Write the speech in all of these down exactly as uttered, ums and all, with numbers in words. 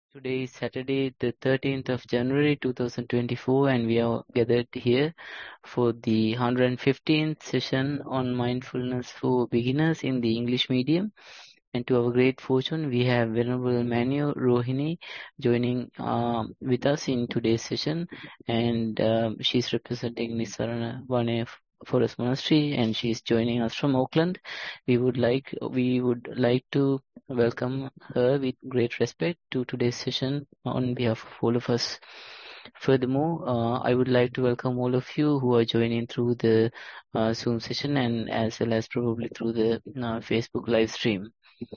Today is Saturday, the thirteenth of January two thousand twenty-four, and we are gathered here for the one hundred fifteenth session on mindfulness for beginners in the English medium. And to our great fortune, we have Venerable Manu Rohini joining um, with us in today's session, and um, she's representing Nisarana Vane Forest Monastery, and she's joining us from Auckland. We would like we would like to welcome her with great respect to today's session on behalf of all of us. Furthermore, uh, I would like to welcome all of you who are joining through the uh, Zoom session and as well as probably through the uh, Facebook live stream.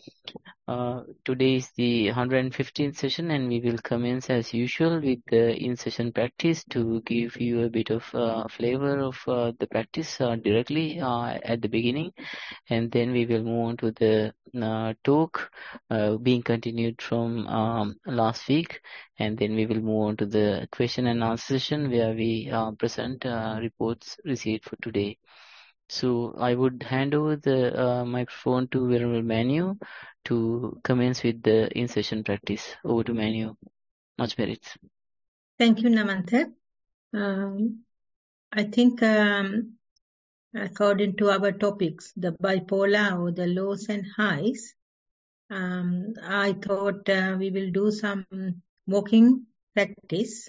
Uh, today is the one hundred fifteenth session, and we will commence as usual with the in-session practice to give you a bit of uh, flavor of uh, the practice uh, directly uh, at the beginning, and then we will move on to the uh, talk uh, being continued from um, last week, and then we will move on to the question and answer session where we uh, present uh, reports received for today. So I would hand over the uh, microphone to Venerable Manu to commence with the in-session practice. Over to Manu. Much merits. Thank you, Namantha. Um, I think um, according to our topics, the bipolar or the lows and highs, um, I thought uh, we will do some walking practice.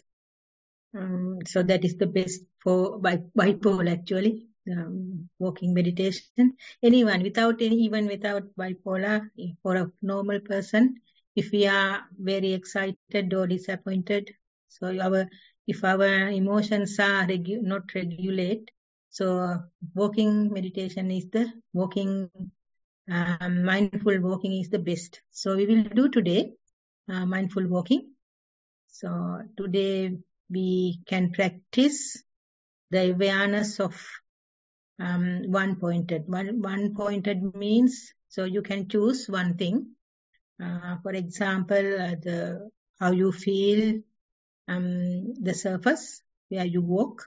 Um, so that is the best for bi bipolar actually, um, walking meditation. Anyone without any, even without bipolar, for a normal person, if we are very excited or disappointed, so our if our emotions are regu not regulate, so walking meditation is the walking, um, mindful walking is the best. So we will do today uh, mindful walking. So today we can practice the awareness of um, one-pointed. One, one-pointed means, so you can choose one thing. Uh, for example, uh, the how you feel um, the surface where you walk,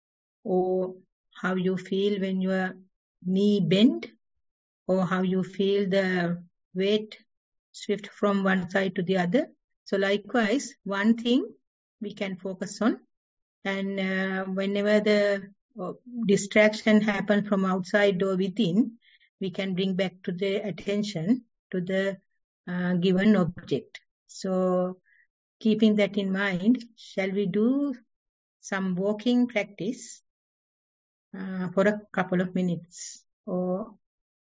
or how you feel when your knee bend, or how you feel the weight shift from one side to the other. So likewise, one thing we can focus on. And uh, whenever the uh, distraction happens from outside or within, we can bring back to the attention to the uh, given object. So keeping that in mind, shall we do some walking practice uh, for a couple of minutes? Or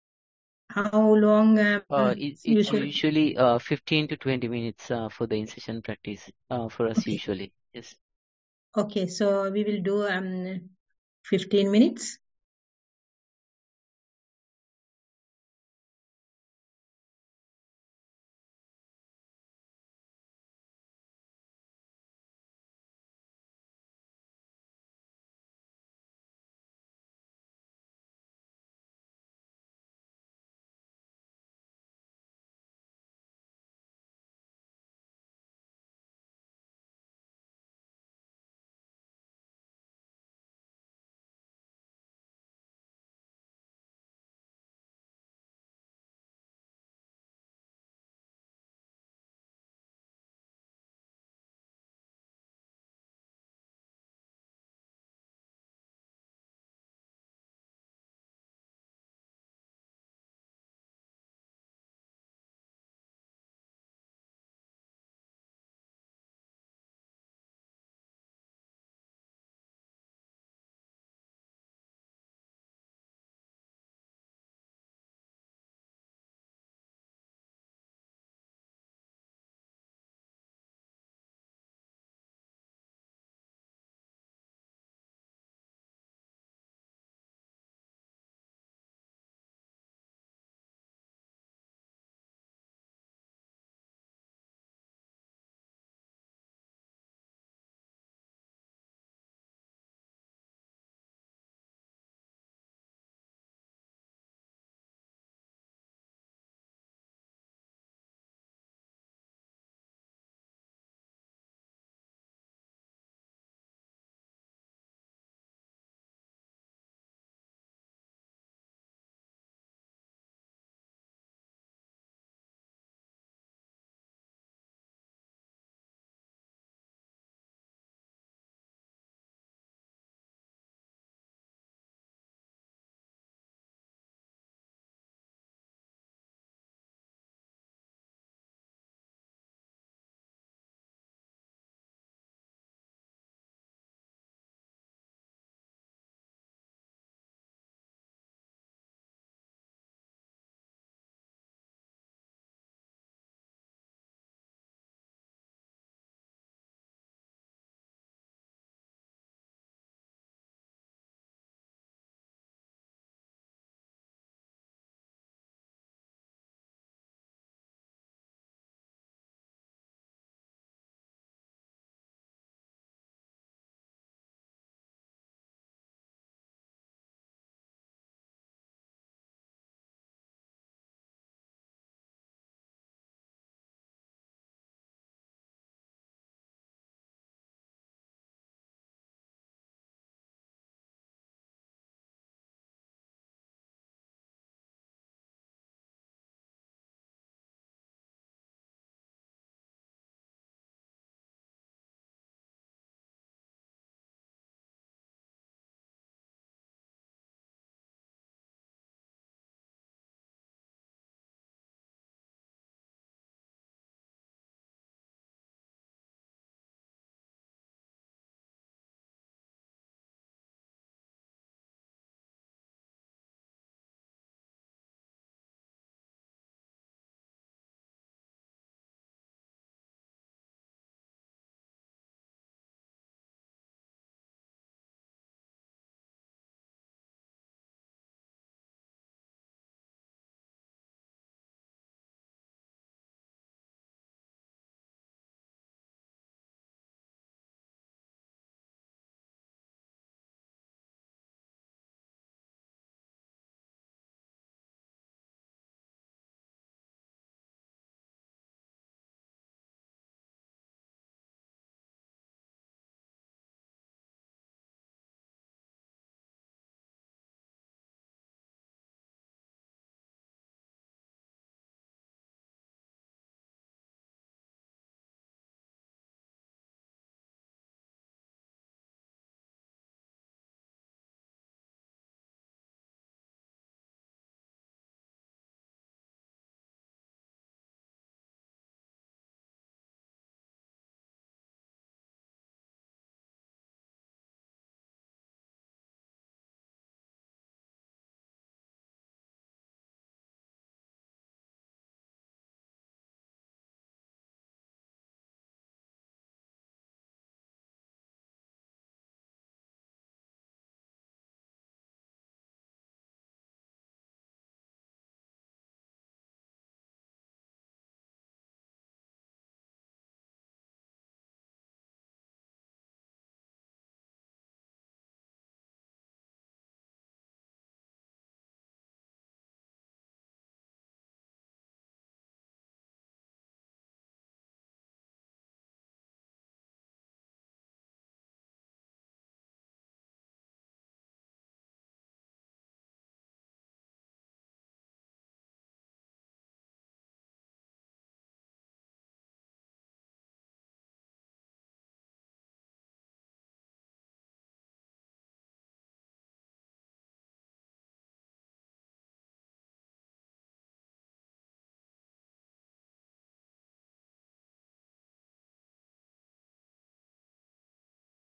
how long um, Uh, it, it's usually? usually uh, fifteen to twenty minutes uh, for the in-session practice uh, for us Okay. usually. Yes. Okay, so we will do um, fifteen minutes.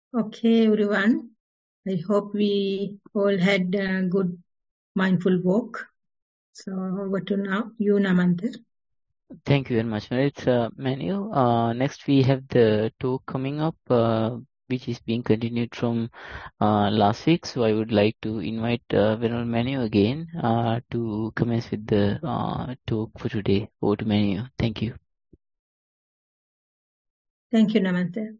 Okay, everyone. I hope we all had a good mindful walk. So over to now, you, Namantha. Thank you very much, Marit. Uh, Manu, uh, next we have the talk coming up, uh, which is being continued from uh, last week. So I would like to invite uh, Venerable Manu again uh, to commence with the uh, talk for today. Over to Manu. Thank you. Thank you, Namantha.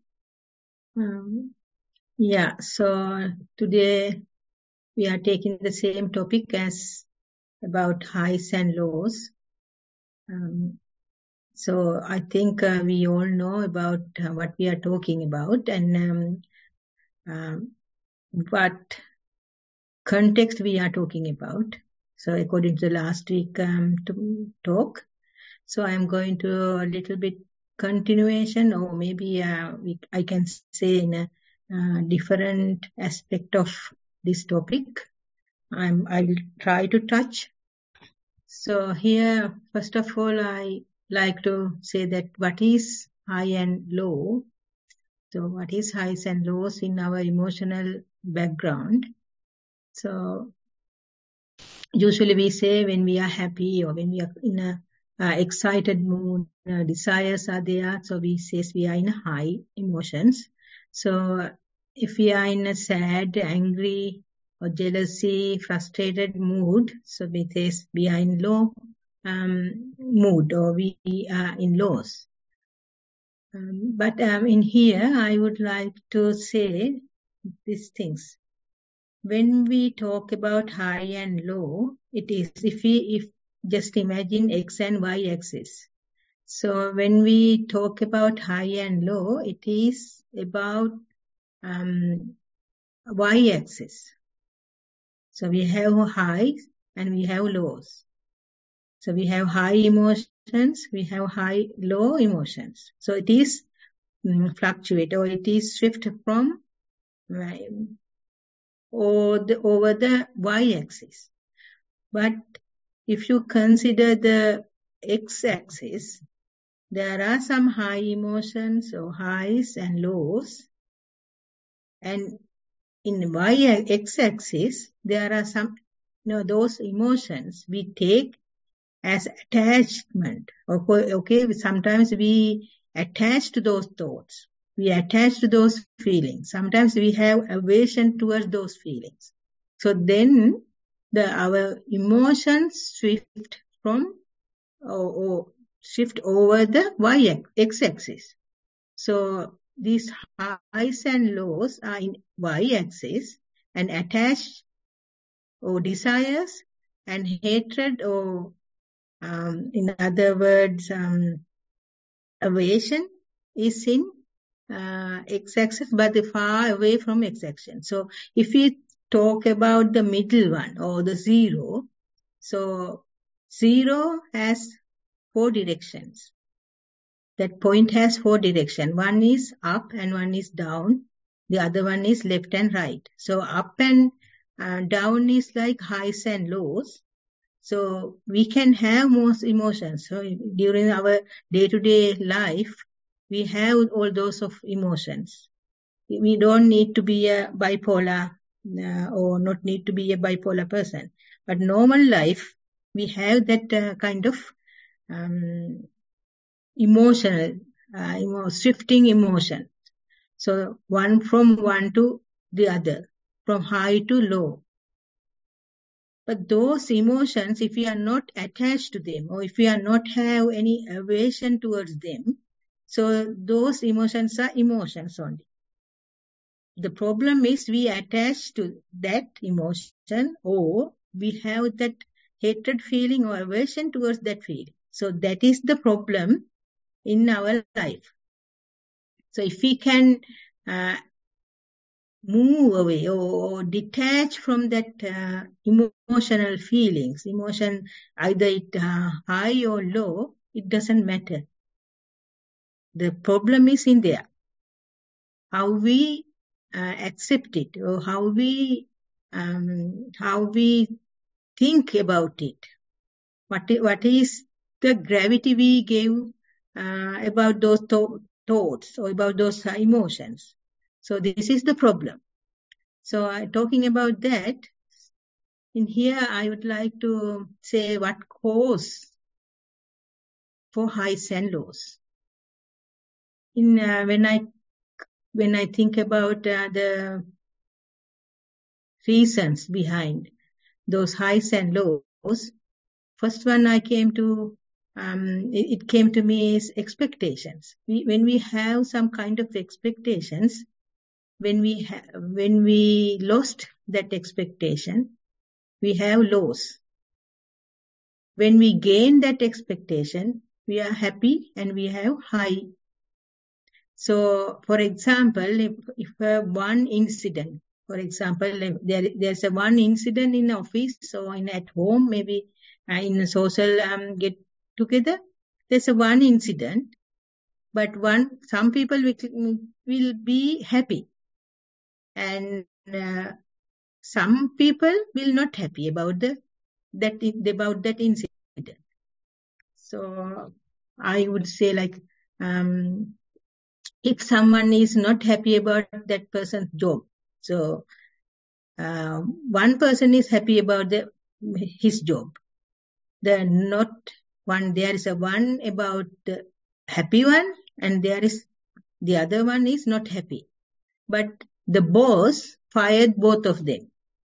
Um, yeah, so today we are taking the same topic as about highs and lows. Um, so I think uh, we all know about uh, what we are talking about and um, um, what context we are talking about. So according to the last week um, to talk, so I'm going to a little bit continuation, or maybe uh, we, I can say in a uh, different aspect of this topic. I'm, I'll try to touch. So here, first of all, I like to say that what is high and low. So what is highs and lows in our emotional background? So usually we say when we are happy or when we are in a uh, excited mood, uh, desires are there, so we say we are in high emotions. So if we are in a sad, angry or jealousy, frustrated mood, so we say we are in low um, mood or we are in lows. Um, but um, in here, I would like to say these things. When we talk about high and low, it is if we if just imagine x and y axis. So when we talk about high and low, it is about um, y axis. So we have highs and we have lows. So we have high emotions, we have high low emotions. So it is um, fluctuate or it is shift from um, or the, over the y-axis. But if you consider the x-axis, there are some high emotions or highs and lows. And in y-x-axis, there are some, you know, those emotions we take as attachment. Okay, okay, sometimes we attach to those thoughts. We attach to those feelings. Sometimes we have aversion towards those feelings. So then the our emotions shift from or, or shift over the y x-axis. So these highs and lows are in y-axis and attached or desires and hatred or um, in other words, um, aversion is in uh, x-axis, but far away from x-axis. So if we talk about the middle one or the zero, so zero has four directions. That point has four directions. One is up and one is down. The other one is left and right. So up and uh, down is like highs and lows. So we can have most emotions. So during our day-to-day life, we have all those of emotions. We don't need to be a bipolar uh, or not need to be a bipolar person. But normal life, we have that uh, kind of um, emotional, uh, emo- shifting emotion. So one from one to the other, from high to low. But those emotions, if we are not attached to them or if we are not have any aversion towards them, so those emotions are emotions only. The problem is we attach to that emotion or we have that hatred feeling or aversion towards that feeling. So that is the problem in our life. So if we can uh, move away or, or detach from that uh, emotional feelings, emotion, either it uh, high or low, it doesn't matter. The problem is in there. How we uh, accept it or how we um, how we think about it. What what is the gravity we give uh, about those th- thoughts or about those uh, emotions? So this is the problem. So uh, talking about that, in here I would like to say what cause for highs and lows. In uh, when I when I think about uh, the reasons behind those highs and lows, first one I came to um, it, it came to me is expectations. We, when we have some kind of expectations, when we ha- when we lost that expectation, we have lows. When we gain that expectation, we are happy and we have high. So, for example, if, if uh, one incident, for example, if there, there's a one incident in office or in at home, maybe uh, in a social um, get together, there's a one incident, but one some people will, will be happy, and uh, some people will not happy about the that about that incident. So I would say like um, if someone is not happy about that person's job, so uh, one person is happy about the, his job. The not one there is a one about the happy one, and there is the other one is not happy. But the boss fired both of them,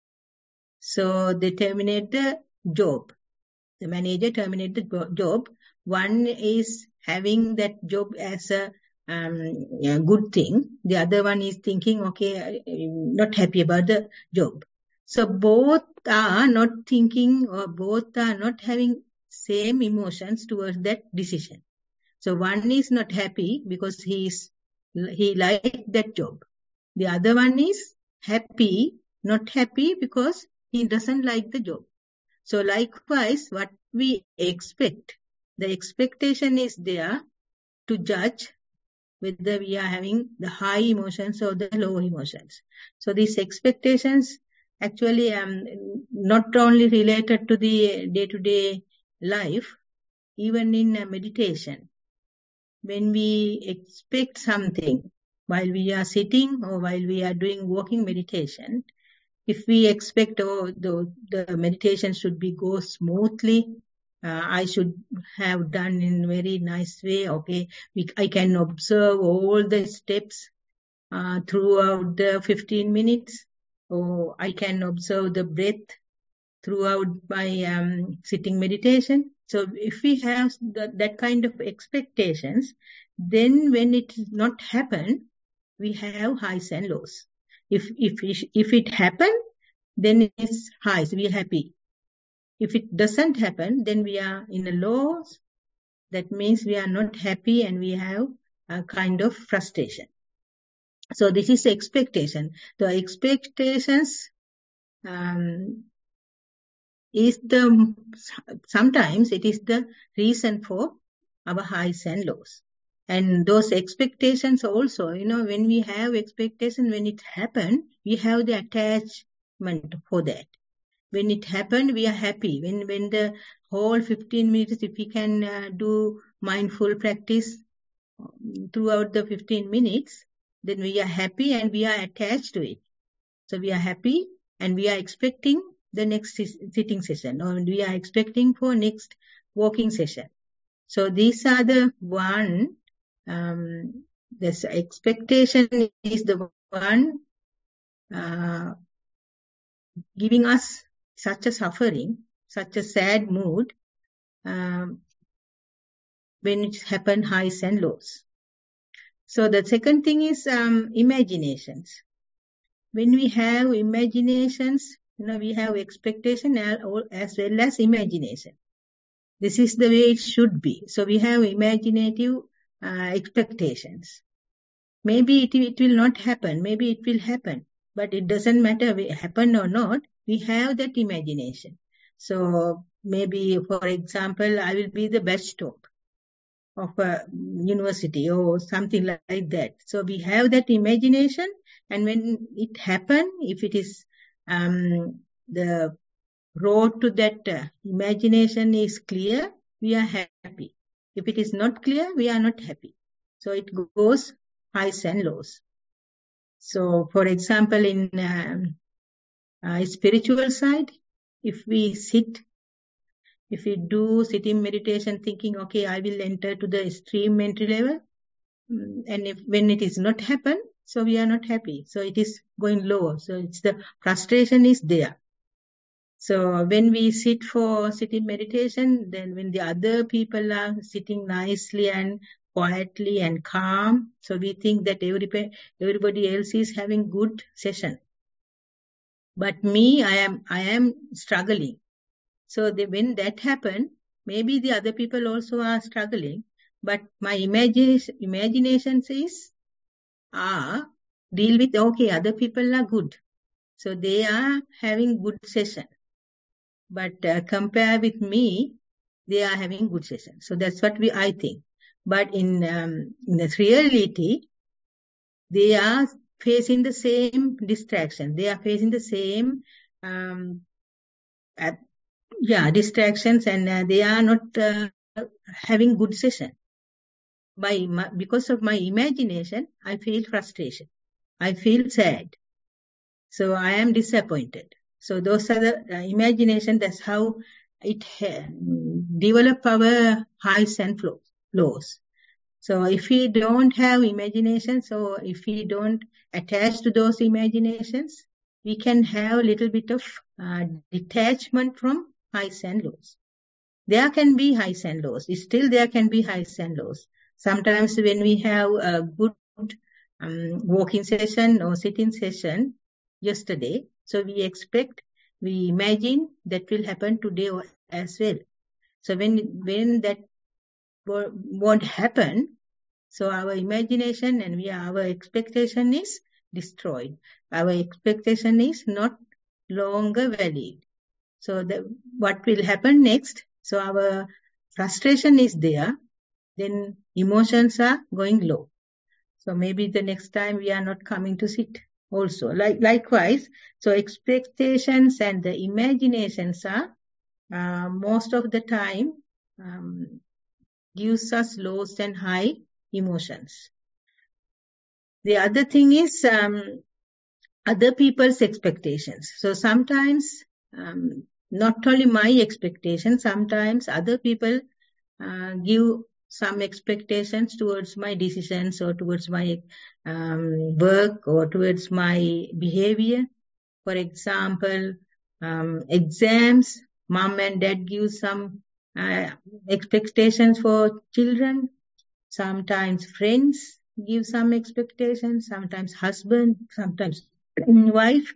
so they terminate the job. The manager terminate the job. One is having that job as a um, yeah, good thing. The other one is thinking, okay, I'm not happy about the job. So both are not thinking, or both are not having same emotions towards that decision. So one is not happy because he is he liked that job. The other one is happy, not happy because he doesn't like the job. So likewise, what we expect, the expectation is there to judge whether we are having the high emotions or the low emotions. So these expectations actually um, not only related to the day-to-day life, even in uh, meditation. When we expect something while we are sitting or while we are doing walking meditation, if we expect, oh, the, the meditation should be go smoothly, uh, I should have done in very nice way, okay, we, I can observe all the steps uh, throughout the fifteen minutes, or I can observe the breath throughout my um, sitting meditation. So if we have the, that kind of expectations, then when it not happen, we have highs and lows. If if if it happen, then it's highs, we are happy. If it doesn't happen, then we are in a lows. That means we are not happy and we have a kind of frustration. So this is expectation. The expectations um, is the, sometimes it is the reason for our highs and lows. And those expectations also, you know, when we have expectation, when it happened, we have the attachment for that. When it happened, we are happy. When when the whole fifteen minutes, if we can uh, do mindful practice throughout the fifteen minutes, then we are happy and we are attached to it. So we are happy and we are expecting the next sitting session, or we are expecting for next walking session. So these are the one, um, this expectation is the one uh, giving us such a suffering, such a sad mood, um, when it happen highs and lows. So the second thing is um, imaginations. When we have imaginations, you know, we have expectation as well as imagination. This is the way it should be. So we have imaginative uh, expectations. Maybe it, it will not happen. Maybe it will happen. But it doesn't matter if it happened or not. We have that imagination. So maybe, for example, I will be the best top of a university or something like that. So we have that imagination, and when it happens, if it is um, the road to that uh, imagination is clear, we are happy. If it is not clear, we are not happy. So it goes highs and lows. So, for example, in um, uh, spiritual side, if we sit, if we do sitting meditation thinking, okay, I will enter to the extreme entry level, and if when it is not happen, so we are not happy. So it is going low. So it's the frustration is there. So when we sit for sitting meditation, then when the other people are sitting nicely and quietly and calm, so we think that every, everybody else is having good session. But me, I am, I am struggling. So the, when that happen, maybe the other people also are struggling, but my imagination, imagination says, ah, deal with, okay, other people are good. So they are having good session. But uh, compare with me, they are having good session. So that's what we, I think. But in, um, in the reality, they are facing the same distraction. They are facing the same, um, at, yeah, distractions, and uh, they are not uh, having good session. By my, because of my imagination, I feel frustration. I feel sad. So I am disappointed. So those are the uh, imagination. That's how it uh, develop our highs and flows, lows. So if we don't have imagination, so if we don't attach to those imaginations, we can have a little bit of uh, detachment from highs and lows. There can be highs and lows. Still there can be highs and lows. Sometimes when we have a good um, walking session or sitting session yesterday, so we expect, we imagine that will happen today as well. So when when that won't happen, so our imagination and we our expectation is destroyed. Our expectation is not longer valid. So the, what will happen next? So our frustration is there, then emotions are going low. So maybe the next time we are not coming to sit also. Like, likewise, so expectations and the imaginations are uh, most of the time um, gives us lows and high emotions. The other thing is um, other people's expectations. So sometimes um, not only my expectations, sometimes other people uh, give some expectations towards my decisions or towards my um, work or towards my behavior. For example, um, exams, mom and dad give some uh, expectations for children. Sometimes friends give some expectations, sometimes husband, sometimes wife.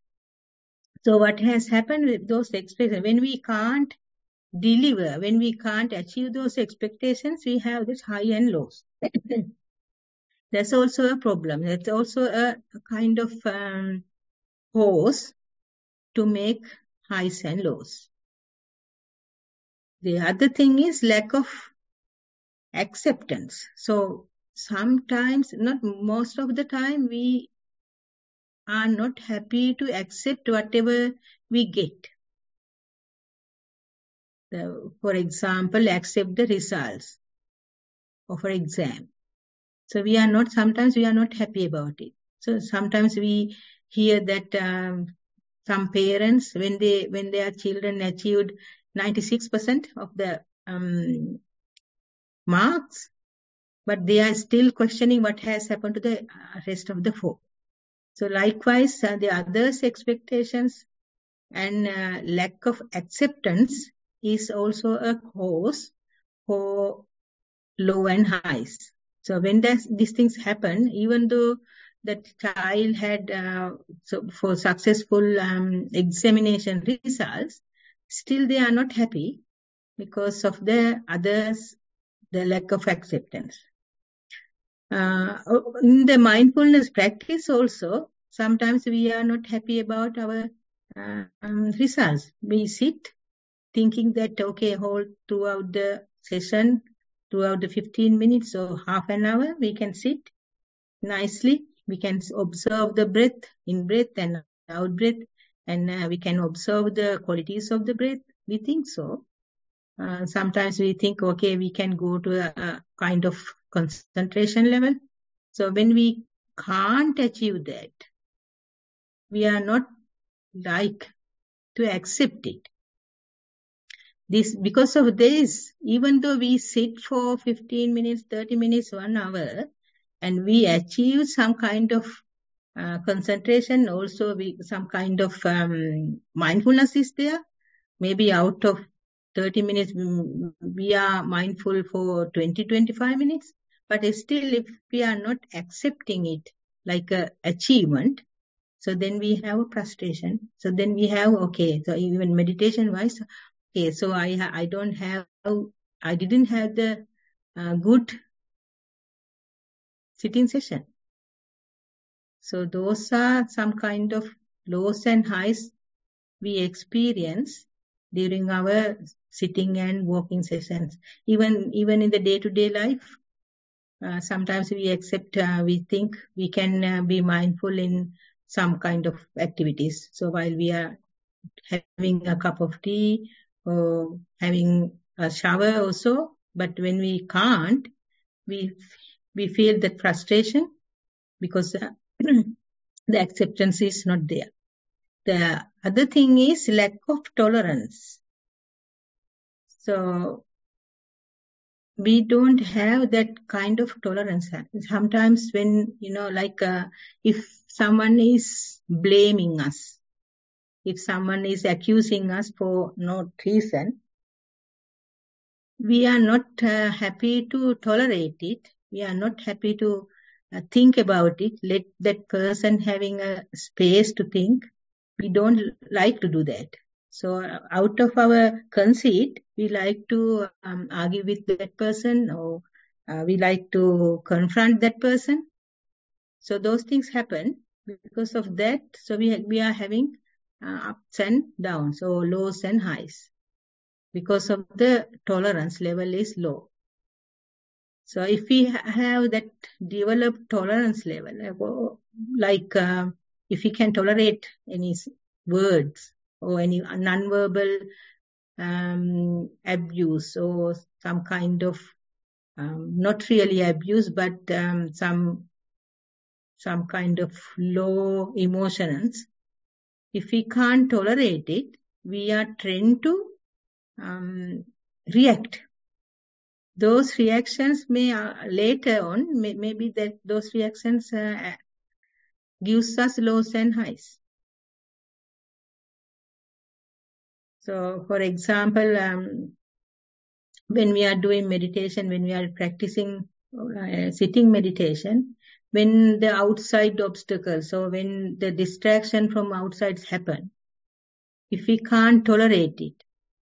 So what has happened with those expectations? When we can't deliver, when we can't achieve those expectations, we have this high and lows. That's also a problem. That's also a, a kind of um, cause to make highs and lows. The other thing is lack of acceptance. So sometimes, not most of the time, we are not happy to accept whatever we get. The, for example, accept the results of our exam. So we are not, sometimes we are not happy about it. So sometimes we hear that um, some parents, when they, when their children achieved ninety-six percent of the um, marks, but they are still questioning what has happened to the rest of the four. So likewise, uh, the others' expectations and uh, lack of acceptance is also a cause for low and highs. So when does these things happen, even though the child had uh, so for successful um, examination results, still they are not happy because of the others, the lack of acceptance. Uh, in the mindfulness practice also, sometimes we are not happy about our uh, um, results. We sit thinking that, okay, hold throughout the session, throughout the fifteen minutes or half an hour, we can sit nicely. We can observe the breath, in breath and out breath, and uh, we can observe the qualities of the breath. We think so. Uh, sometimes we think, okay, we can go to a, a kind of concentration level. So when we can't achieve that, we are not like to accept it. This, because of this, even though we sit for fifteen minutes, thirty minutes, one hour, and we achieve some kind of uh, concentration, also we, some kind of um, mindfulness is there. Maybe out of thirty minutes, we are mindful for twenty, twenty-five minutes. But still, if we are not accepting it like a achievement, so then we have a frustration. So then we have, okay, so even meditation wise, okay, so I I don't have, I didn't have the uh, good sitting session. So those are some kind of lows and highs we experience during our sitting and walking sessions. Even even in the day-to-day life, uh, sometimes we accept, uh, we think we can uh, be mindful in some kind of activities. So while we are having a cup of tea or having a shower also, but when we can't, we we feel that frustration because uh, the acceptance is not there. The other thing is lack of tolerance. So we don't have that kind of tolerance. Sometimes when, you know, like uh, if someone is blaming us, if someone is accusing us for no reason, we are not uh, happy to tolerate it. We are not happy to uh, think about it. Let that person having a space to think. We don't like to do that. So uh, out of our conceit, we like to um, argue with that person, or uh, we like to confront that person. So those things happen because of that. So we, we are having uh, ups and downs, so lows and highs, because of the tolerance level is low. So if we ha- have that developed tolerance level, like uh, if we can tolerate any words or any non-verbal um, abuse or some kind of, um, not really abuse, but um, some some kind of low emotions, if we can't tolerate it, we are trained to um, react. Those reactions may uh, later on, may, maybe that those reactions uh, gives us lows and highs. So, for example, um, when we are doing meditation, when we are practicing uh, sitting meditation, when the outside obstacles, so when the distraction from outsides happen, if we can't tolerate it,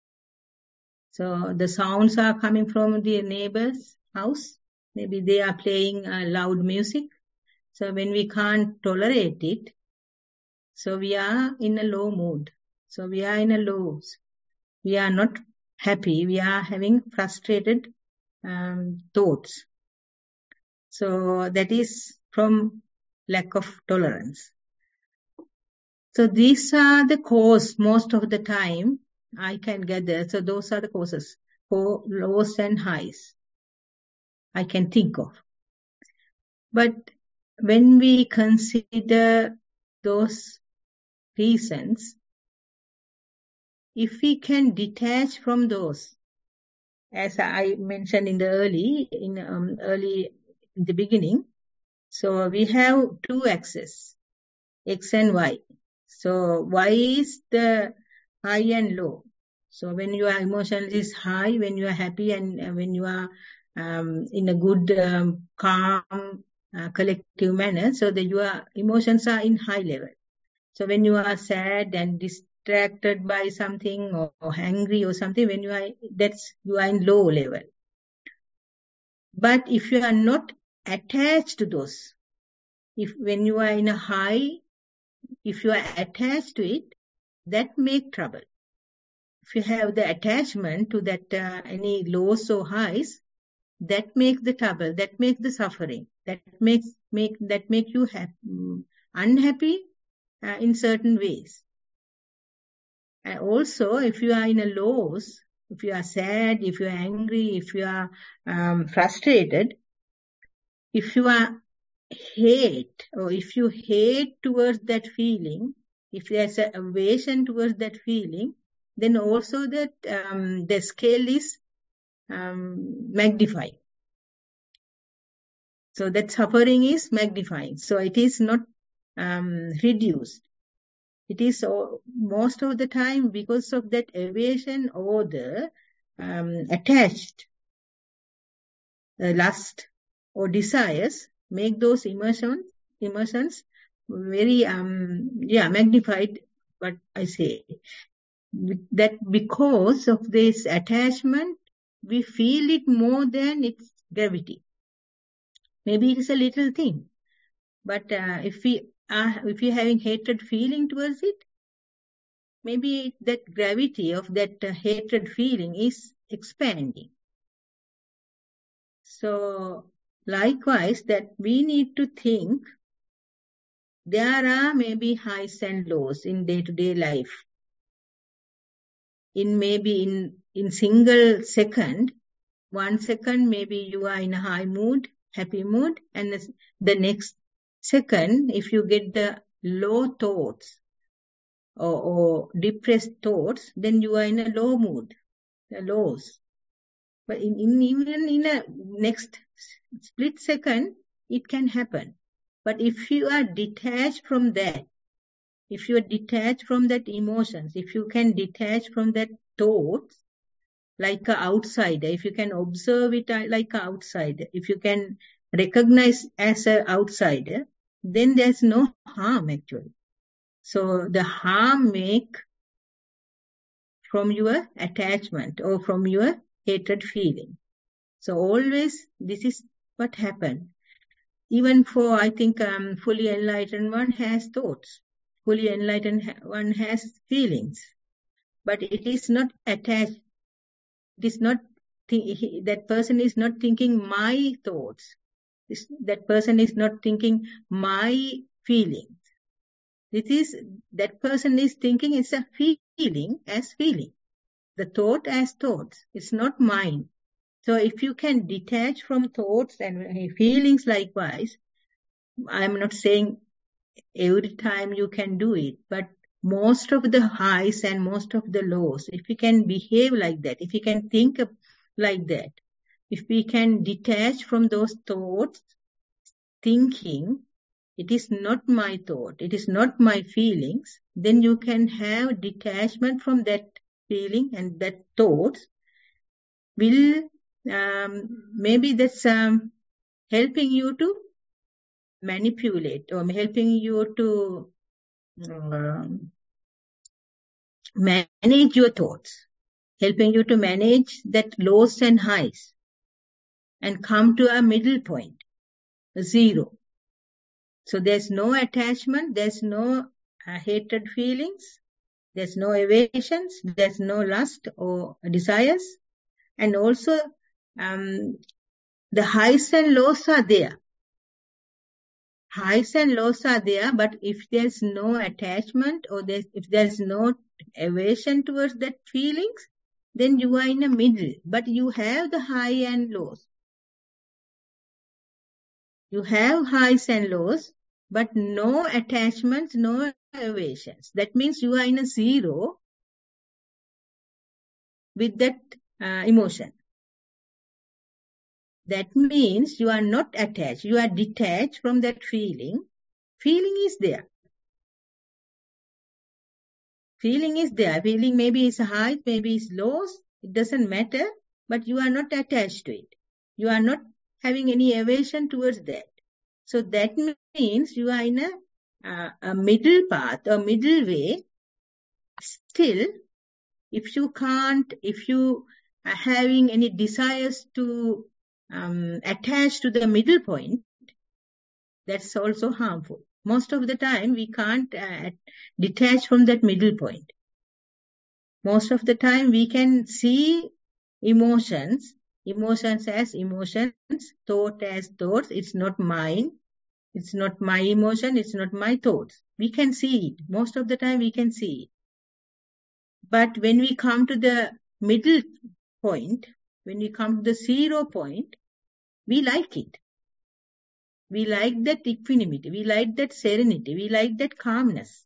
so the sounds are coming from the neighbor's house, maybe they are playing uh, loud music. So when we can't tolerate it, so we are in a low mood. So we are in a low. We are not happy. We are having frustrated um, thoughts. So that is from lack of tolerance. So these are the cause most of the time I can gather. So those are the causes for lows and highs I can think of. But when we consider those reasons, if we can detach from those, as I mentioned in the early, in um, early in the beginning, so we have two axes, X and Y. So Y is the high and low. So when your emotion is high, when you are happy, and uh, when you are um, in a good, um, calm, uh, collective manner, so that your emotions are in high level. So when you are sad and distracted by something, or, or angry or something, when you are, that's, you are in low level. But if you are not attached to those, if when you are in a high, if you are attached to it, that make trouble. If you have the attachment to that uh, any lows or highs, that makes the trouble, that makes the suffering, that makes make that make you happy, unhappy uh, in certain ways. And also, if you are in a lows, if you are sad, if you are angry, if you are um, frustrated, if you are hate, or if you hate towards that feeling, if there's an aversion towards that feeling, then also that um, the scale is um, magnified. So that suffering is magnifying. So it is not um, reduced. It is all, most of the time because of that aversion or the um, attached uh, lust or desires make those emotions emotions very um yeah magnified. What I say that because of this attachment, we feel it more than its gravity. Maybe it is a little thing, but uh, if we are if you're having hatred feeling towards it, maybe that gravity of that uh, hatred feeling is expanding. So likewise, that we need to think there are maybe highs and lows in day-to-day life. In maybe in, in single second, one second maybe you are in a high mood, happy mood, and the next second, if you get the low thoughts or, or depressed thoughts, then you are in a low mood, the lows. But in, in even in a next split second, it can happen. But if you are detached from that, if you are detached from that emotions, if you can detach from that thoughts like an outsider, if you can observe it like an outsider, if you can recognize as an outsider, then there's no harm actually. So the harm make from your attachment or from your hatred feeling. So always this is what happened. Even for, I think, um, fully enlightened one has thoughts. Fully enlightened one has feelings. But it is not attached. It is not, th- that person is not thinking my thoughts. This, that person is not thinking my feelings. This is, that person is thinking it's a feeling as feeling. The thought as thoughts. It's not mine. So if you can detach from thoughts and feelings likewise, I'm not saying every time you can do it, but most of the highs and most of the lows, if we can behave like that, if we can think like that, if we can detach from those thoughts, thinking, it is not my thought, it is not my feelings, then you can have detachment from that feeling and that thoughts will, um, maybe that's um, helping you to manipulate or helping you to um, manage your thoughts, helping you to manage that lows and highs and come to a middle point, a zero. So there's no attachment, there's no uh, hatred feelings, there's no aversions, there's no lust or desires, and also um, the highs and lows are there. Highs and lows are there, but if there's no attachment or there's, if there's no aversion towards that feelings, then you are in the middle. But you have the high and lows. You have highs and lows, but no attachments, no aversions. That means you are in a zero with that uh, emotion. That means you are not attached. You are detached from that feeling. Feeling is there. Feeling is there. Feeling maybe is high, maybe is low. It doesn't matter, but you are not attached to it. You are not having any aversion towards that. So that means you are in a, uh, a middle path, a middle way. Still, if you can't, if you are having any desires to um, attach to the middle point, that's also harmful. Most of the time, we can't uh, detach from that middle point. Most of the time, we can see emotions, emotions as emotions, thought as thoughts. It's not mine. It's not my emotion. It's not my thoughts. We can see it. Most of the time, we can see it. But when we come to the middle point, when we come to the zero point, we like it. We like that equanimity. We like that serenity. We like that calmness.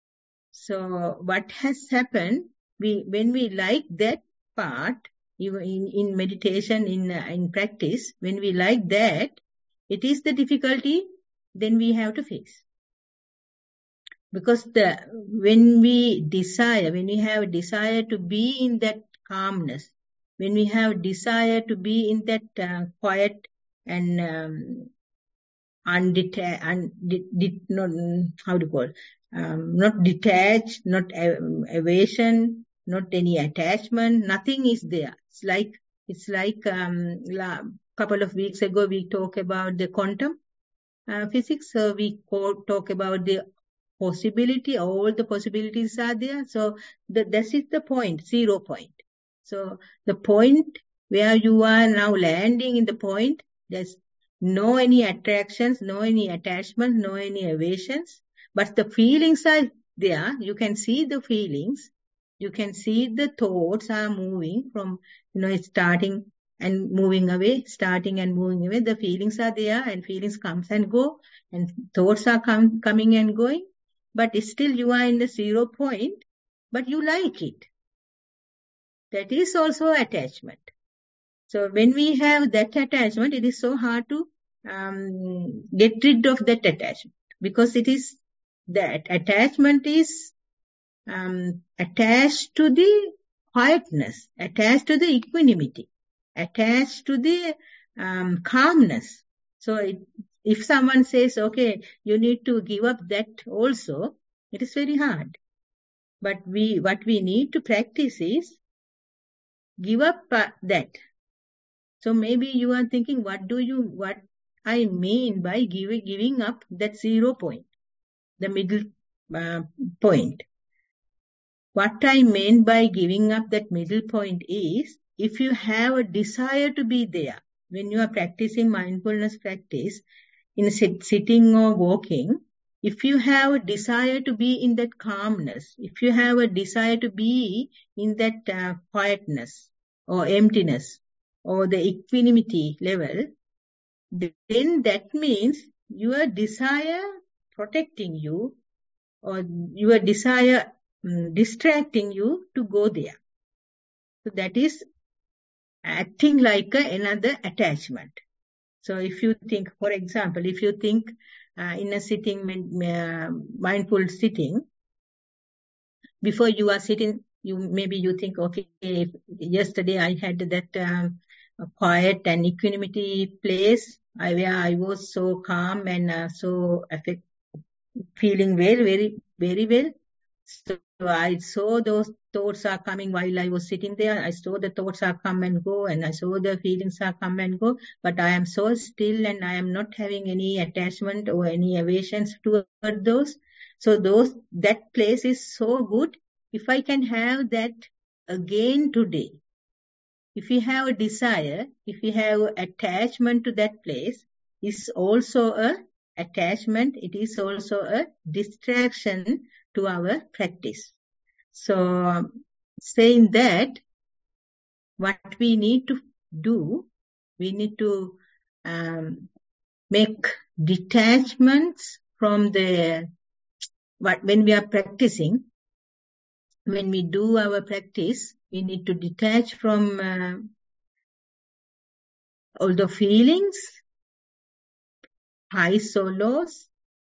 So what has happened, we, when we like that part, even in, in meditation, in, uh, in practice, when we like that, it is the difficulty then we have to face. Because the, when we desire, when we have desire to be in that calmness, when we have desire to be in that uh, quiet and um, undetached, undit, not, how to call, um, not detached, not um, evasion, not any attachment, nothing is there. It's like, it's like um, a couple of weeks ago we talked about the quantum uh, physics, so we talk about the possibility, all the possibilities are there. So the, that is the point, zero point. So the point where you are now landing in the point, there's no any attractions, no any attachments, no any evasions, but the feelings are there. You can see the feelings. You can see the thoughts are moving from, you know, it's starting and moving away, starting and moving away. The feelings are there and feelings comes and go and thoughts are com- coming and going. But still you are in the zero point, but you like it. That is also attachment. So when we have that attachment, it is so hard to um, get rid of that attachment, because it is that attachment is um, attached to the quietness, attached to the equanimity, attached to the um, calmness. So it, if someone says, okay, you need to give up that also, it is very hard. But we, what we need to practice is give up uh, that. So maybe you are thinking, what do you, what I mean by giving, giving up that zero point, the middle uh, point. What I mean by giving up that middle point is, if you have a desire to be there, when you are practicing mindfulness practice, in sit, sitting or walking, if you have a desire to be in that calmness, if you have a desire to be in that uh, quietness or emptiness or the equanimity level, then that means your desire protecting you or your desire um, distracting you to go there. So that is acting like a, another attachment. So if you think, for example, if you think uh, in a sitting, uh, mindful sitting, before you are sitting, you maybe you think, okay, if yesterday I had that um, quiet and equanimity place I, where I was so calm and uh, so affect, feeling well, very, very well. So I saw those thoughts are coming while I was sitting there. I saw the thoughts are come and go, and I saw the feelings are come and go. But I am so still, and I am not having any attachment or any aversions toward those. So those, that place is so good. If I can have that again today, if you have a desire, if you have attachment to that place, is also a attachment. It is also a distraction to our practice. So saying that, what we need to do, we need to um, make detachments from the, what, when we are practicing, when we do our practice, we need to detach from uh, all the feelings, highs or lows,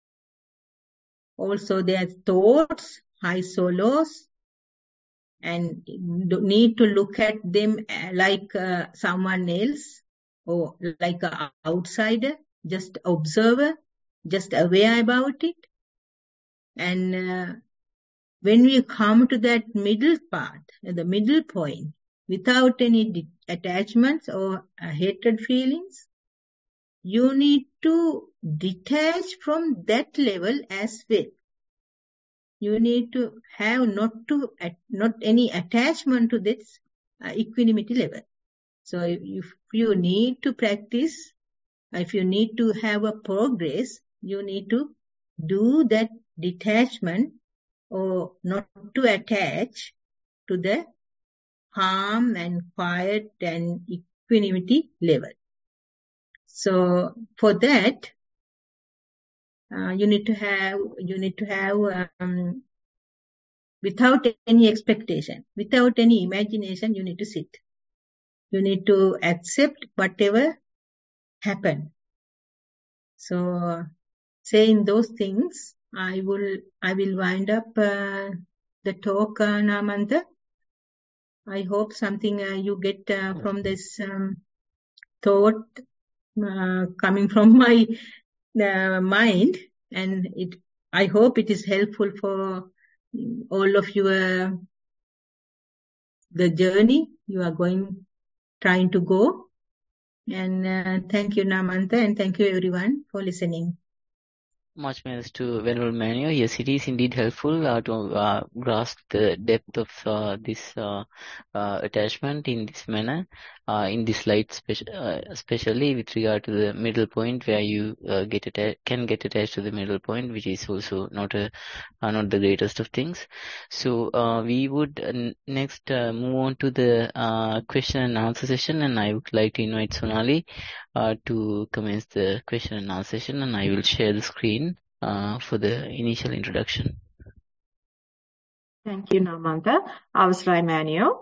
also their thoughts, highs or lows, and need to look at them like uh, someone else or like an outsider, just observer, just aware about it. And uh, when we come to that middle part, the middle point, without any attachments or uh, hatred feelings, you need to detach from that level as well. You need to have not to not any attachment to this uh, equanimity level. So if you need to practice, if you need to have a progress, you need to do that detachment or not to attach to the calm and quiet and equanimity level. So for that, uh, you need to have, you need to have, um, without any expectation, without any imagination, you need to sit. You need to accept whatever happened. So, saying those things, I will, I will wind up uh, the talk, uh, Namanta. I hope something uh, you get uh, from this um, thought uh, coming from my uh, mind, and it. I hope it is helpful for all of you. Uh, the journey you are going, trying to go, and uh, thank you, Namanta, and thank you everyone for listening. Much thanks to Venerable Manuel. Yes, it is indeed helpful uh, to uh, grasp the depth of uh, this uh, uh, attachment in this manner, uh, in this light, spe- uh, especially with regard to the middle point, where you uh, get atta- can get attached to the middle point, which is also not a uh, not the greatest of things. So uh, we would uh, next uh, move on to the uh, question and answer session, and I would like to invite Sonali uh, to commence the question and answer session, and I will share the screen uh, for the initial introduction. Thank you, Namanta. Avasrai Manuel.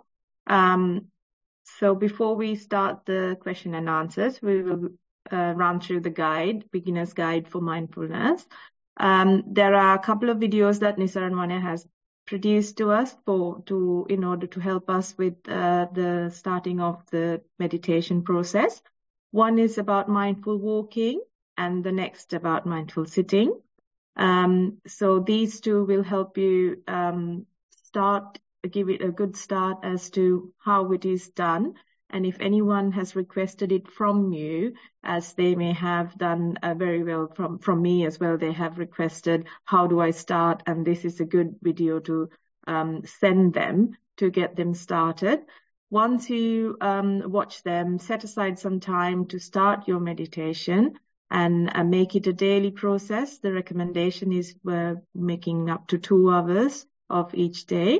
Um, so before we start the question and answers, we will uh, run through the guide, beginner's guide for mindfulness. Um, there are a couple of videos that Nisaranwana has produced to us for to in order to help us with uh, the starting of the meditation process. One is about mindful walking, and the next about mindful sitting. Um, so these two will help you um, start, give it a good start as to how it is done. And if anyone has requested it from you, as they may have done uh, very well from, from me as well, they have requested, how do I start? And this is a good video to um, send them to get them started. Once you um, watch them, set aside some time to start your meditation and uh, make it a daily process. The recommendation is uh, making up to two hours of each day.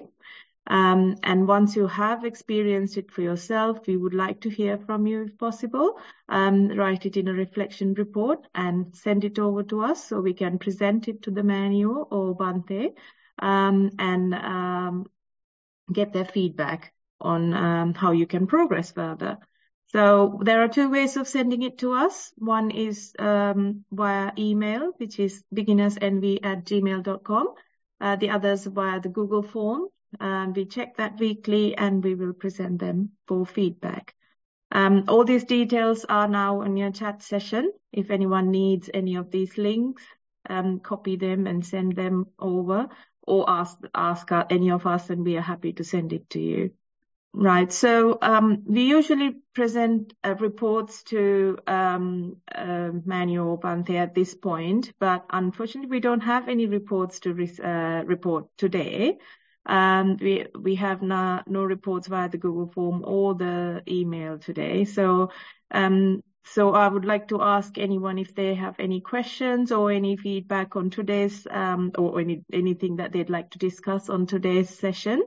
Um, and once you have experienced it for yourself, we would like to hear from you if possible. Um, write it in a reflection report and send it over to us so we can present it to the manual or Bhante um, and um, get their feedback on um, how you can progress further. So there are two ways of sending it to us. One is um, via email, which is beginnersenvy at gmail dot com. Uh, the others via the Google form. Um, we check that weekly and we will present them for feedback. Um, all these details are now in your chat session. If anyone needs any of these links, um, copy them and send them over, or ask ask any of us and we are happy to send it to you. Right. So um, we usually present uh, reports to um, uh, Manu or Bhante at this point, but unfortunately we don't have any reports to re- uh, report today. Um, we we have no, no reports via the Google form or the email today. So um, so I would like to ask anyone if they have any questions or any feedback on today's um, or any anything that they'd like to discuss on today's session.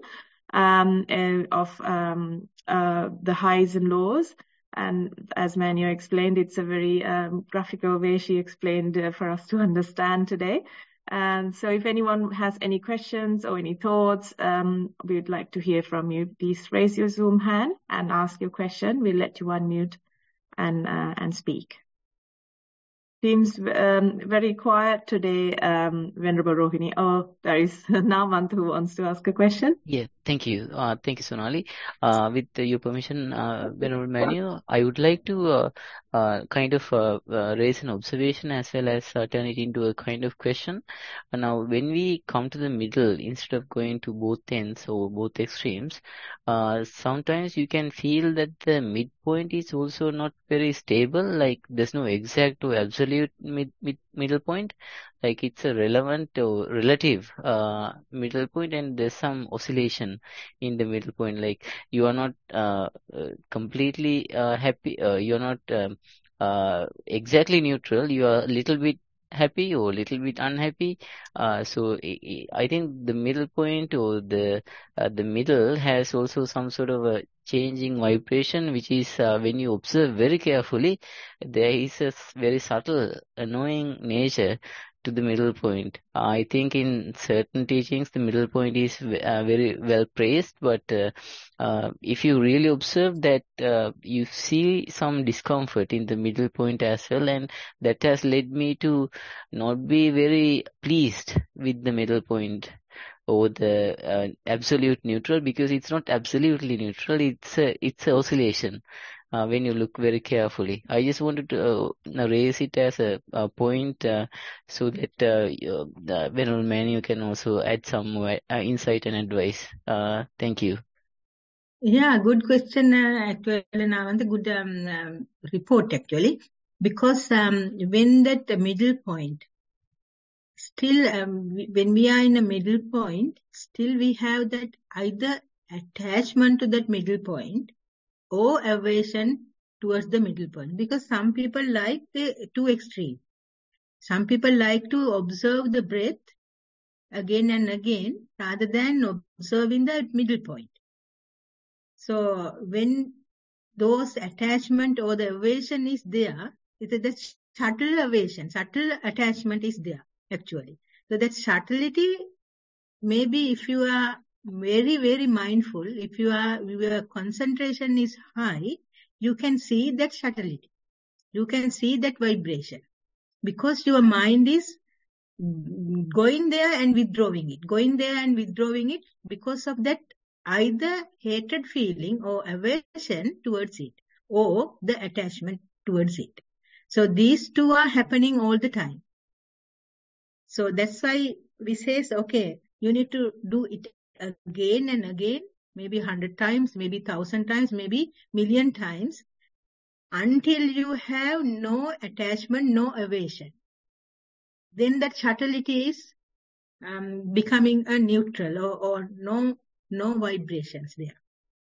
Um, uh, of um, uh, the highs and lows. And as Manu explained, it's a very um, graphical way she explained uh, for us to understand today. And so if anyone has any questions or any thoughts, um, we'd like to hear from you. Please raise your Zoom hand and ask your question. We'll let you unmute and, uh, and speak. Seems um, very quiet today, um, Venerable Rohini. Oh, there is Namanta who wants to ask a question. Yeah, thank you. Uh, thank you, Sonali. Uh, with uh, your permission, uh, Venerable Manu, I would like to uh, uh, kind of uh, uh, raise an observation as well as uh, turn it into a kind of question. Uh, now, when we come to the middle, instead of going to both ends or both extremes, uh, sometimes you can feel that the midpoint is also not very stable, like there's no exact or absolute mid, mid middle point. Like it's a relevant or relative uh, middle point, and there's some oscillation in the middle point. Like you are not uh, uh, completely uh, happy, uh, you're not um, uh, exactly neutral. You are a little bit happy or a little bit unhappy. Uh, so I, I think the middle point or the uh, the middle has also some sort of a changing vibration, which is uh, when you observe very carefully, there is a very subtle, annoying nature to the middle point. I think in certain teachings, the middle point is uh, very well praised, but uh, uh, if you really observe that, uh, you see some discomfort in the middle point as well, and that has led me to not be very pleased with the middle point or the uh, absolute neutral, because it's not absolutely neutral, it's a, it's a oscillation. Uh, when you look very carefully, I just wanted to uh, raise it as a, a point uh, so that uh, you, the Venerable Manu can also add some uh, insight and advice. Uh, thank you. Yeah, good question. Uh, actually, Navant, good um, um, report actually, because um, when that middle point, still um, when we are in a middle point, still we have that either attachment to that middle point or aversion towards the middle point, because some people like the two extreme. Some people like to observe the breath again and again rather than observing the middle point. So when those attachment or the aversion is there, it is the subtle aversion, subtle attachment is there actually. So that subtlety, maybe if you are very, very mindful, if you are, your concentration is high, you can see that subtlety. You can see that vibration, because your mind is going there and withdrawing it, going there and withdrawing it because of that either hatred feeling or aversion towards it or the attachment towards it. So these two are happening all the time. So that's why we say, okay, you need to do it again and again, maybe hundred times, maybe thousand times, maybe million times, until you have no attachment, no aversion. Then that subtlety is um, becoming a neutral or, or no no vibrations there.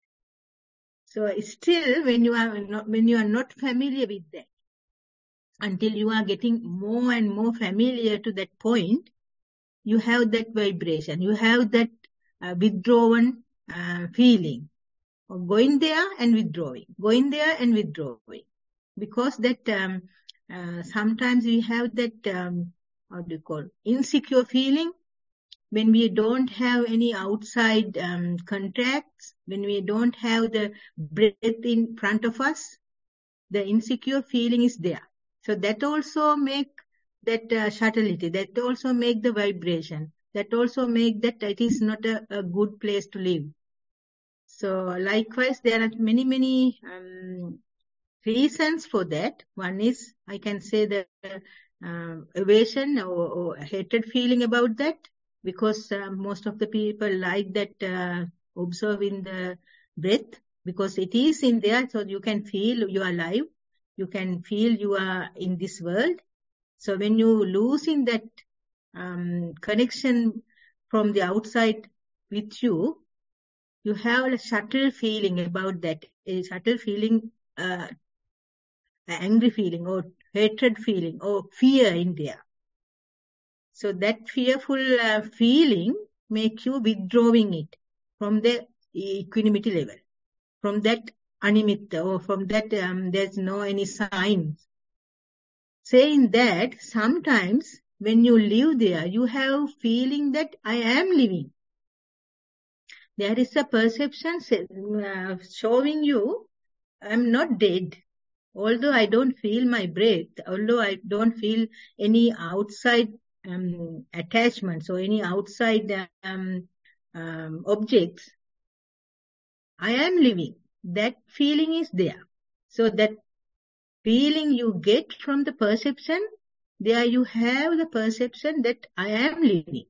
So still, when you are not, when you are not familiar with that, until you are getting more and more familiar to that point, you have that vibration, you have that uh, withdrawn uh, feeling of going there and withdrawing, going there and withdrawing, because that um, uh, sometimes we have that um, what do you call insecure feeling. When we don't have any outside um, contacts, when we don't have the breath in front of us, the insecure feeling is there. So that also make that uh, subtlety, that also make the vibration, that also make that it is not a, a good place to live. So likewise, there are many, many um, reasons for that. One is, I can say, the uh, aversion or, or hatred feeling about that, because uh, most of the people like that uh, observing the breath, because it is in there, so you can feel you are alive, you can feel you are in this world. So when you lose in that um, connection from the outside with you, you have a subtle feeling about that, a subtle feeling, uh, angry feeling or hatred feeling or fear in there. So that fearful uh, feeling make you withdrawing it from the equanimity level, from that animitta, or from that um, there's no any signs. Saying that sometimes when you live there, you have feeling that I am living. There is a perception uh, showing you I'm not dead. Although I don't feel my breath, although I don't feel any outside um, attachments or any outside um, um, objects, I am living. That feeling is there. So that feeling you get from the perception, there you have the perception that I am living.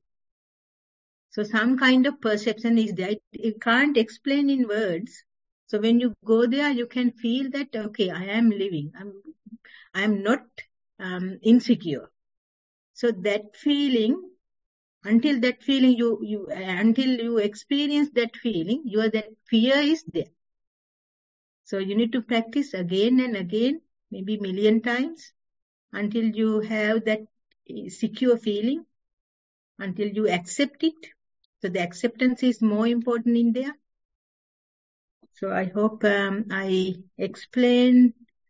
So some kind of perception is there. It, it can't explain in words. So when you go there, you can feel that, okay, I am living. I'm, I'm not um, insecure. So that feeling, until that feeling you, you, uh, until you experience that feeling, your that fear is there. So you need to practice again and again, maybe million times, until you have that secure feeling, until you accept it. So the acceptance is more important in there. So I hope um, I explained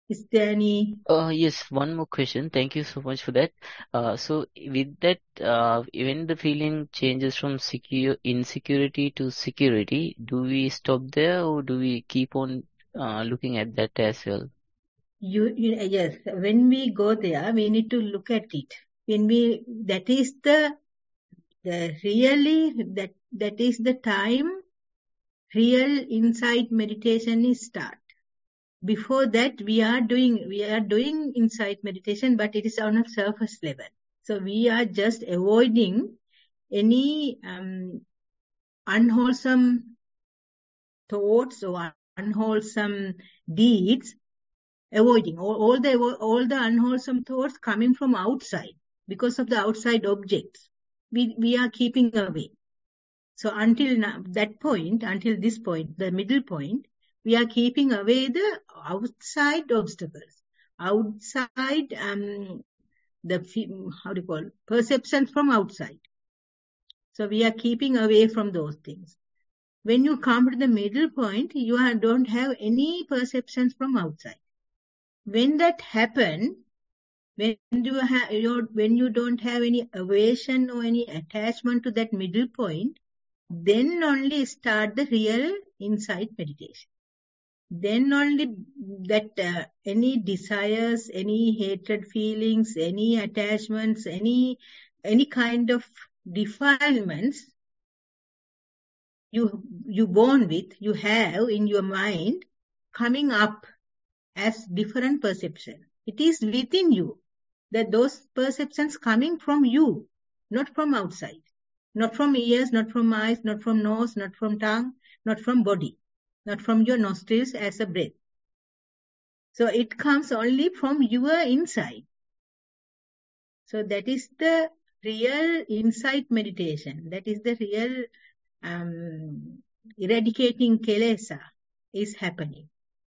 Is there any? Uh, yes, one more question. Thank you so much for that. Uh, so with that, uh, when the feeling changes from secure insecurity to security, do we stop there or do we keep on uh, looking at that as well? You, you, yes, when we go there, we need to look at it. When we, that is the, the really, that, that is the time real insight meditation is start. Before that, we are doing, we are doing insight meditation, but it is on a surface level. So we are just avoiding any um, unwholesome thoughts or unwholesome deeds, avoiding all, all the all the unwholesome thoughts coming from outside because of the outside objects. We we are keeping away. So until now, that point, until this point, the middle point, we are keeping away the outside obstacles, outside um the how do you call perceptions from outside. So we are keeping away from those things. When you come to the middle point, you are, don't have any perceptions from outside. When that happens, when you have, when you don't have any aversion or any attachment to that middle point, then only start the real insight meditation. Then only that uh, any desires, any hatred feelings, any attachments, any any kind of defilements you you born with, you have in your mind coming up as different perception. It is within you that those perceptions coming from you, not from outside, not from ears, not from eyes, not from nose, not from tongue, not from body, not from your nostrils as a breath. So it comes only from your inside. So that is the real insight meditation. That is the real um, eradicating kilesa is happening.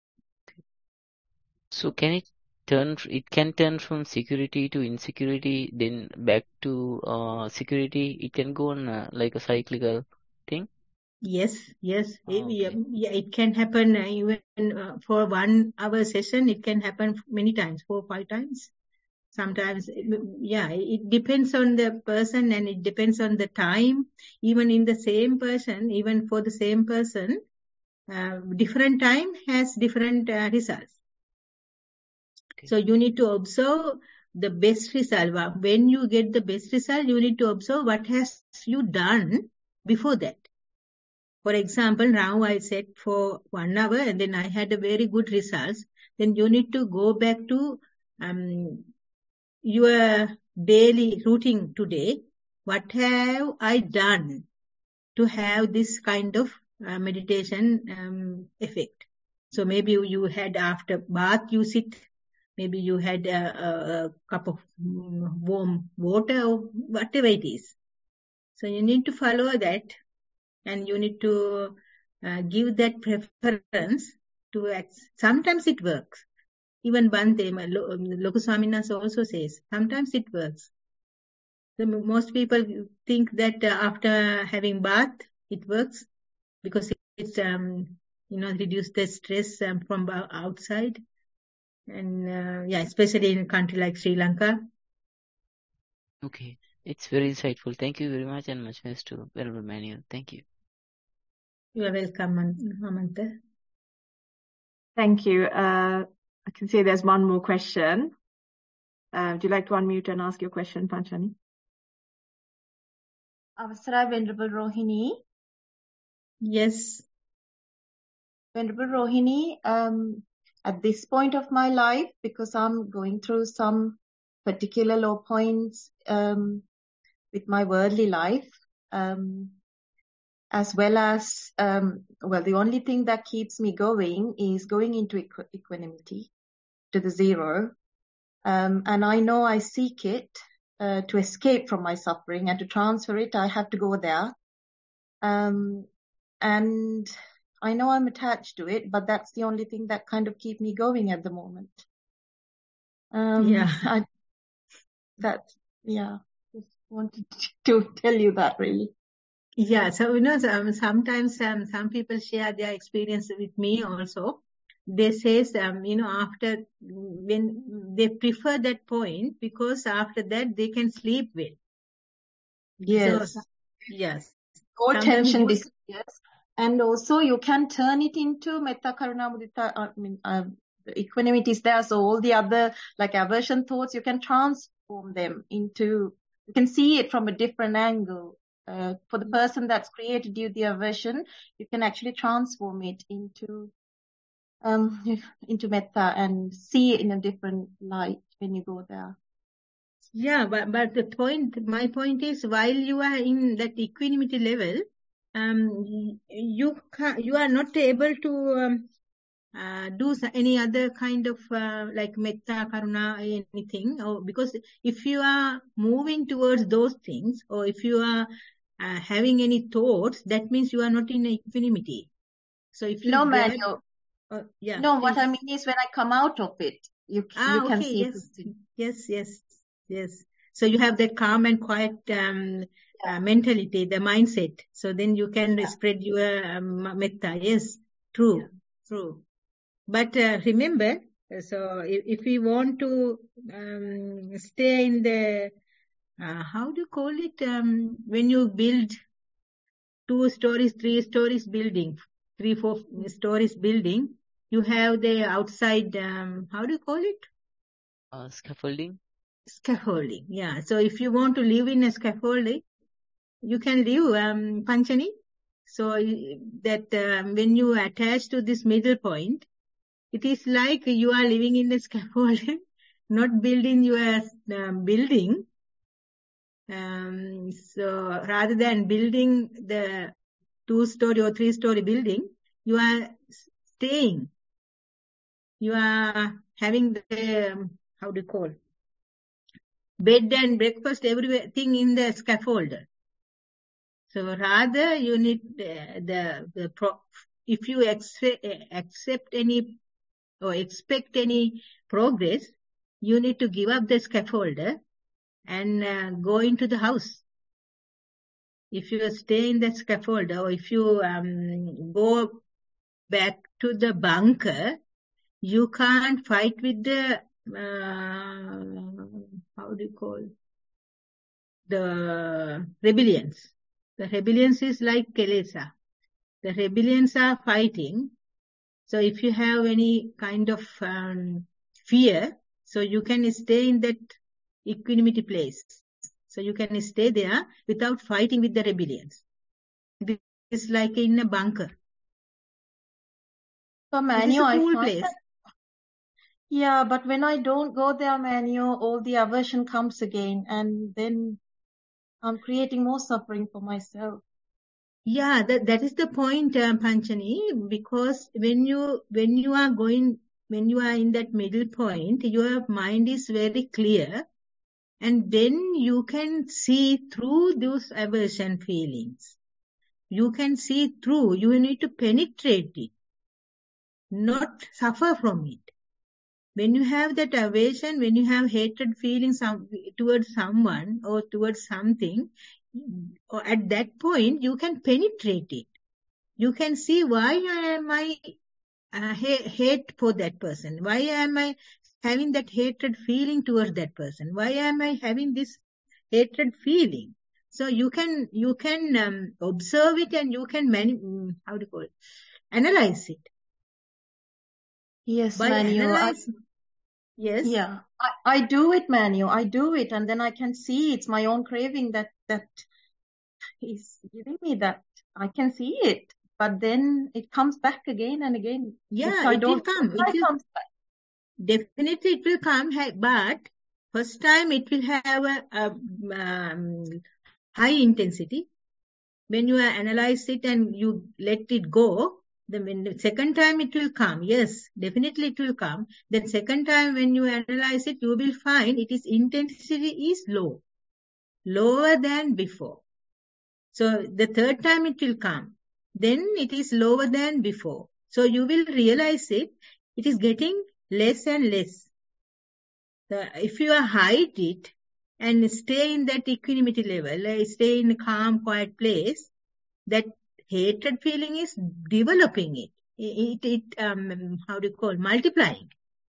So can it turn? It can turn from security to insecurity, then back to uh, security. It can go on uh, like a cyclical thing. Yes, yes. Oh, okay. it, yeah, it can happen uh, even uh, for one hour session. It can happen many times, four or five times. Sometimes, yeah, it depends on the person and it depends on the time. Even in the same person, even for the same person, uh, different time has different uh, results. Okay. So you need to observe the best result. When you get the best result, you need to observe what has you done before that. For example, now I sat for one hour and then I had a very good results. Then you need to go back to um, your daily routine today. What have I done to have this kind of uh, meditation um, effect? So maybe you had after bath, you sit. Maybe you had a, a, a cup of warm water or whatever it is. So you need to follow that and you need to uh, give that preference to act. Sometimes it works. Even Bhante, Loku Swaminathan also says, sometimes it works. So most people think that uh, after having bath, it works because it's, um, you know, reduce the stress um, from outside. And uh, yeah, especially in a country like Sri Lanka. Okay, it's very insightful. Thank you very much and much best to Venerable Manuel. Thank you. You are welcome, Amanta. Thank you. Uh, I can see there's one more question. Uh, would you like to unmute and ask your question, Panchani? Avasara, Venerable Rohini. Yes. Venerable Rohini, um, at this point of my life, because I'm going through some particular low points um, with my worldly life, um, as well as, um, well, the only thing that keeps me going is going into equ- equanimity, to the zero. Um, and I know I seek it uh, to escape from my suffering, and to transfer it, I have to go there. Um, and I know I'm attached to it, but that's the only thing that kind of keep me going at the moment. Um, yeah. I, that, yeah, just wanted to tell you that really. Yeah, so, you know, um, sometimes um, some people share their experience with me also. they says, um, you know, after, when they prefer that point, because after that they can sleep well. Yes. So, yes. Or Some tension good- disappears. And also you can turn it into metta, karuna, mudita, I mean, uh, the equanimity is there. So all the other, like aversion thoughts, you can transform them into, you can see it from a different angle. Uh, for the person that's created you the aversion, you can actually transform it into, um, into metta and see it in a different light when you go there. Yeah, but, but the point, my point is, while you are in that equanimity level, um, you can, you are not able to um, uh, do any other kind of uh, like metta, karuna, anything. Or because if you are moving towards those things, or if you are uh, having any thoughts, that means you are not in equanimity. So if you No, get, Manu. uh, yeah, No, please. what I mean is when I come out of it, you Ah, you can okay, see yes, this thing. yes, yes, yes. So you have that calm and quiet um, uh, mentality, the mindset. So then you can Yeah. spread your um, metta. Yes, true, Yeah. true. But uh, remember, so if, if we want to um, stay in the, uh, how do you call it, um, when you build two stories, three stories building, three, four stories building, you have the outside, um, how do you call it? Uh, scaffolding. Scaffolding, yeah. So if you want to live in a scaffolding, you can live, um, Panchani. So y- that um, when you attach to this middle point, it is like you are living in the scaffolding, not building your um, building. Um, so rather than building the two-story or three-story building, you are staying. You are having the, um, how do you call, bed and breakfast, everything in the scaffold. So rather you need the, the, the pro, if you accept, accept any or expect any progress, you need to give up the scaffolder and uh, go into the house. If you stay in the scaffolder, or if you um, go back to the bunker, you can't fight with the, uh, how do you call, the rebellions. The rebellions is like Kelesa. The rebellions are fighting. So if you have any kind of um, fear, so you can stay in that equanimity place. So you can stay there without fighting with the rebellions. It is like in a bunker. So It is Manu, a I cool find place. that, yeah, but when I don't go there, Manu, all the aversion comes again, and then I'm creating more suffering for myself. Yeah, that, that is the point, uh, Panchani, because when you, when you are going, when you are in that middle point, your mind is very clear, and then you can see through those aversion feelings. You can see through, you need to penetrate it, not suffer from it. When you have that aversion, when you have hatred feelings some, towards someone or towards something, or at that point, you can penetrate it. You can see, why am I uh, ha- hate for that person? Why am I having that hatred feeling towards that person? Why am I having this hatred feeling? So you can you can um, observe it, and you can mani- how do you call it? Analyze it. Yes, By Manu, I, analyzing, yes, yeah, I, I do it, Manu. I do it, and then I can see it's my own craving that that is giving me that. I can see it, but then it comes back again and again. If yeah, I it will don't, come. It it will comes back. definitely it will come, ha- but first time it will have a, a um, high intensity. When you analyze it and you let it go, then when the second time it will come. Yes, definitely it will come. Then second time when you analyze it, you will find it is intensity is low, lower than before. So the third time it will come. Then it is lower than before. So you will realize it, it is getting less and less. So if you hide it and stay in that equanimity level, uh, stay in a calm, quiet place, that hatred feeling is developing it. it, it um, how do you call, multiplying.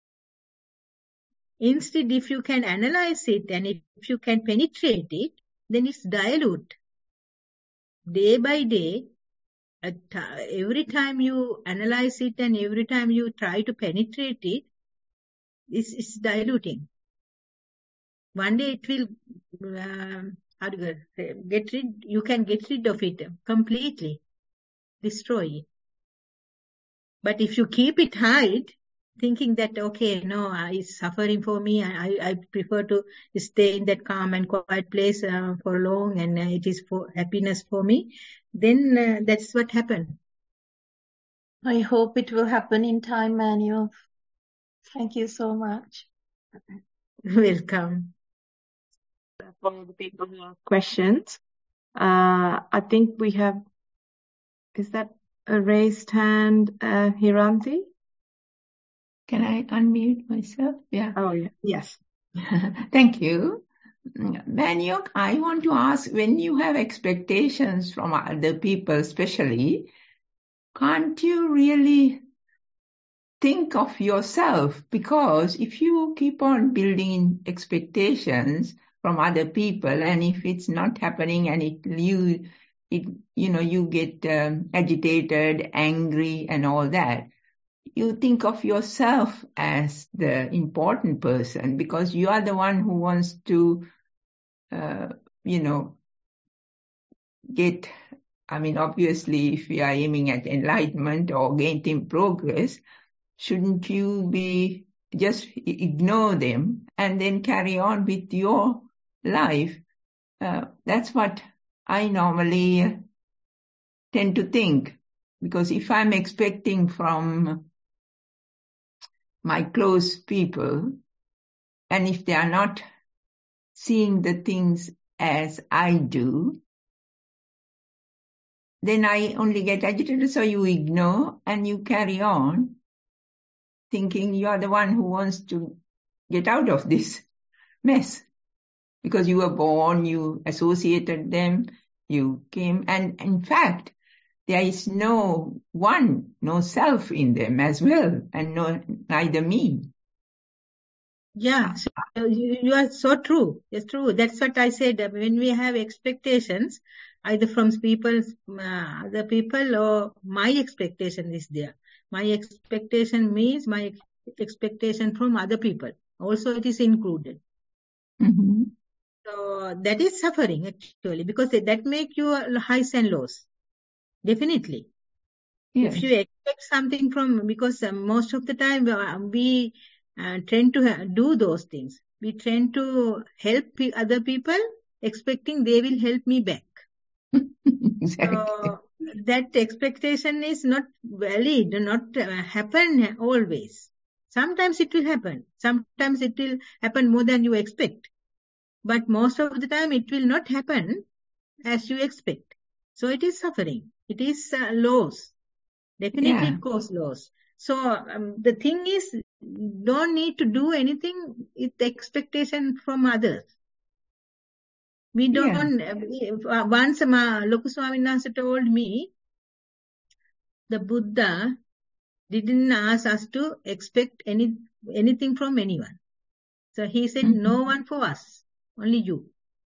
Instead, if you can analyze it and if you can penetrate it, then it's dilute. Day by day, at, uh, every time you analyze it and every time you try to penetrate it, it's, it's diluting. One day it will, um, how do you say, get rid, you can get rid of it completely, destroy it. But if you keep it hide, thinking that, okay, no, uh, it's suffering for me, I, I prefer to stay in that calm and quiet place uh, for long, and uh, it is for happiness for me, then uh, that's what happened. I hope it will happen in time, Manu. Thank you so much. Welcome. For the people who have questions, uh, I think we have, is that a raised hand, uh, Hiranti? Can I unmute myself? Yeah. Oh, yeah. Yes. Thank you. Manu, I want to ask, when you have expectations from other people especially, can't you really think of yourself? Because if you keep on building expectations from other people, and if it's not happening and it you it you know you get um, agitated, angry and all that, you think of yourself as the important person because you are the one who wants to uh, you know get, I mean, obviously if we are aiming at enlightenment or gaining progress, shouldn't you be just ignore them and then carry on with your life? Uh, that's what I normally tend to think, because if I'm expecting from my close people, and if they are not seeing the things as I do, then I only get agitated. So you ignore and you carry on thinking you are the one who wants to get out of this mess. Because you were born, you associated them, you came, and in fact, there is no one, no self in them as well, and no neither me. Yeah, so you, you are so true. It's true. That's what I said. When we have expectations, either from people, uh, other people, or my expectation is there. My expectation means my expectation from other people. Also, it is included. Mm-hmm. So that is suffering actually, because that make you highs and lows. Definitely. Yes. If you expect something from, because uh, most of the time uh, we uh, tend to ha- do those things. We tend to help pe- other people expecting they will help me back. Exactly. So that expectation is not valid, not uh, happen always. Sometimes it will happen. Sometimes it will happen more than you expect. But most of the time it will not happen as you expect. So it is suffering. It is uh, loss. Definitely Yeah. it causes loss. So um, the thing is, don't need to do anything with expectation from others. We don't, yeah. uh, once Ma, Loku Swamin Wahanse told me, the Buddha didn't ask us to expect any anything from anyone. So he said, mm-hmm. no one for us, only you.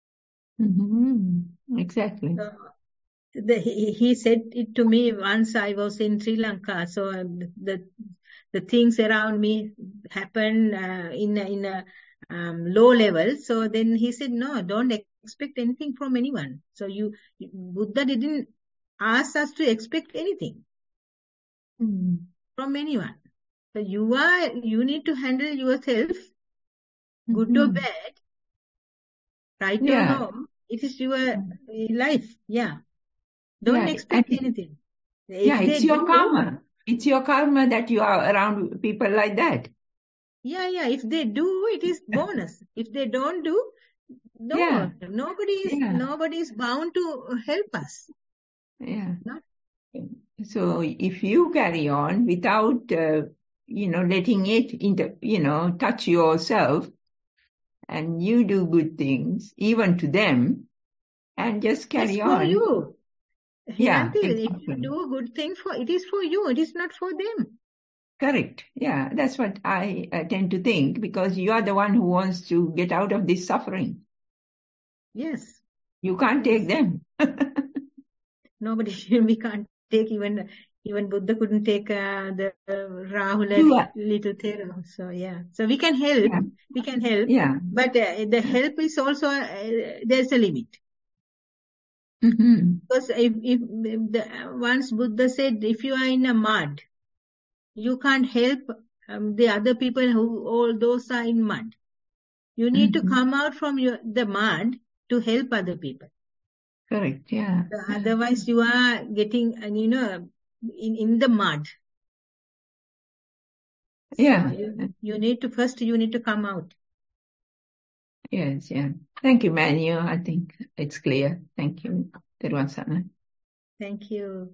Mm-hmm. Exactly. So, the, he, he said it to me once I was in Sri Lanka. So um, the the things around me happened uh, in a, in a um, low level. So then he said, no, don't expect anything from anyone. So you, Buddha didn't ask us to expect anything mm-hmm. from anyone. So you are, you need to handle yourself, mm-hmm. good or bad, right yeah. or wrong. It is your mm-hmm. life. Yeah. Don't yeah. expect and anything. If yeah, it's your do, karma. It's your karma that you are around people like that. Yeah, yeah. If they do, it is bonus. If they don't do, no. Yeah. Nobody is yeah. nobody is bound to help us. Yeah. Not. So if you carry on without, uh, you know, letting it, inter, you know, touch yourself, and you do good things, even to them, and just carry it's on. For you. Yeah, Himanti, if you exactly. do a good thing, for it is for you, it is not for them. Correct. Yeah, that's what I uh, tend to think, because you are the one who wants to get out of this suffering. Yes. You can't Yes. take them. Nobody, we can't take even, even Buddha couldn't take uh, the uh, Rahula You are. little Thero. So yeah, so we can help, Yeah. we can help, Yeah. but uh, the help is also, uh, there's a limit. Mm-hmm. Because if, if the, once Buddha said, if you are in a mud, you can't help um, the other people who, all those are in mud. You need Mm-hmm. to come out from your, the mud to help other people. Correct. Yeah. So otherwise you are getting, uh, you know, in, in the mud. Yeah. So you, you need to, first you need to come out. Yes. Yeah. Thank you, Manu. I think it's clear. Thank you. Terwasana. Thank you.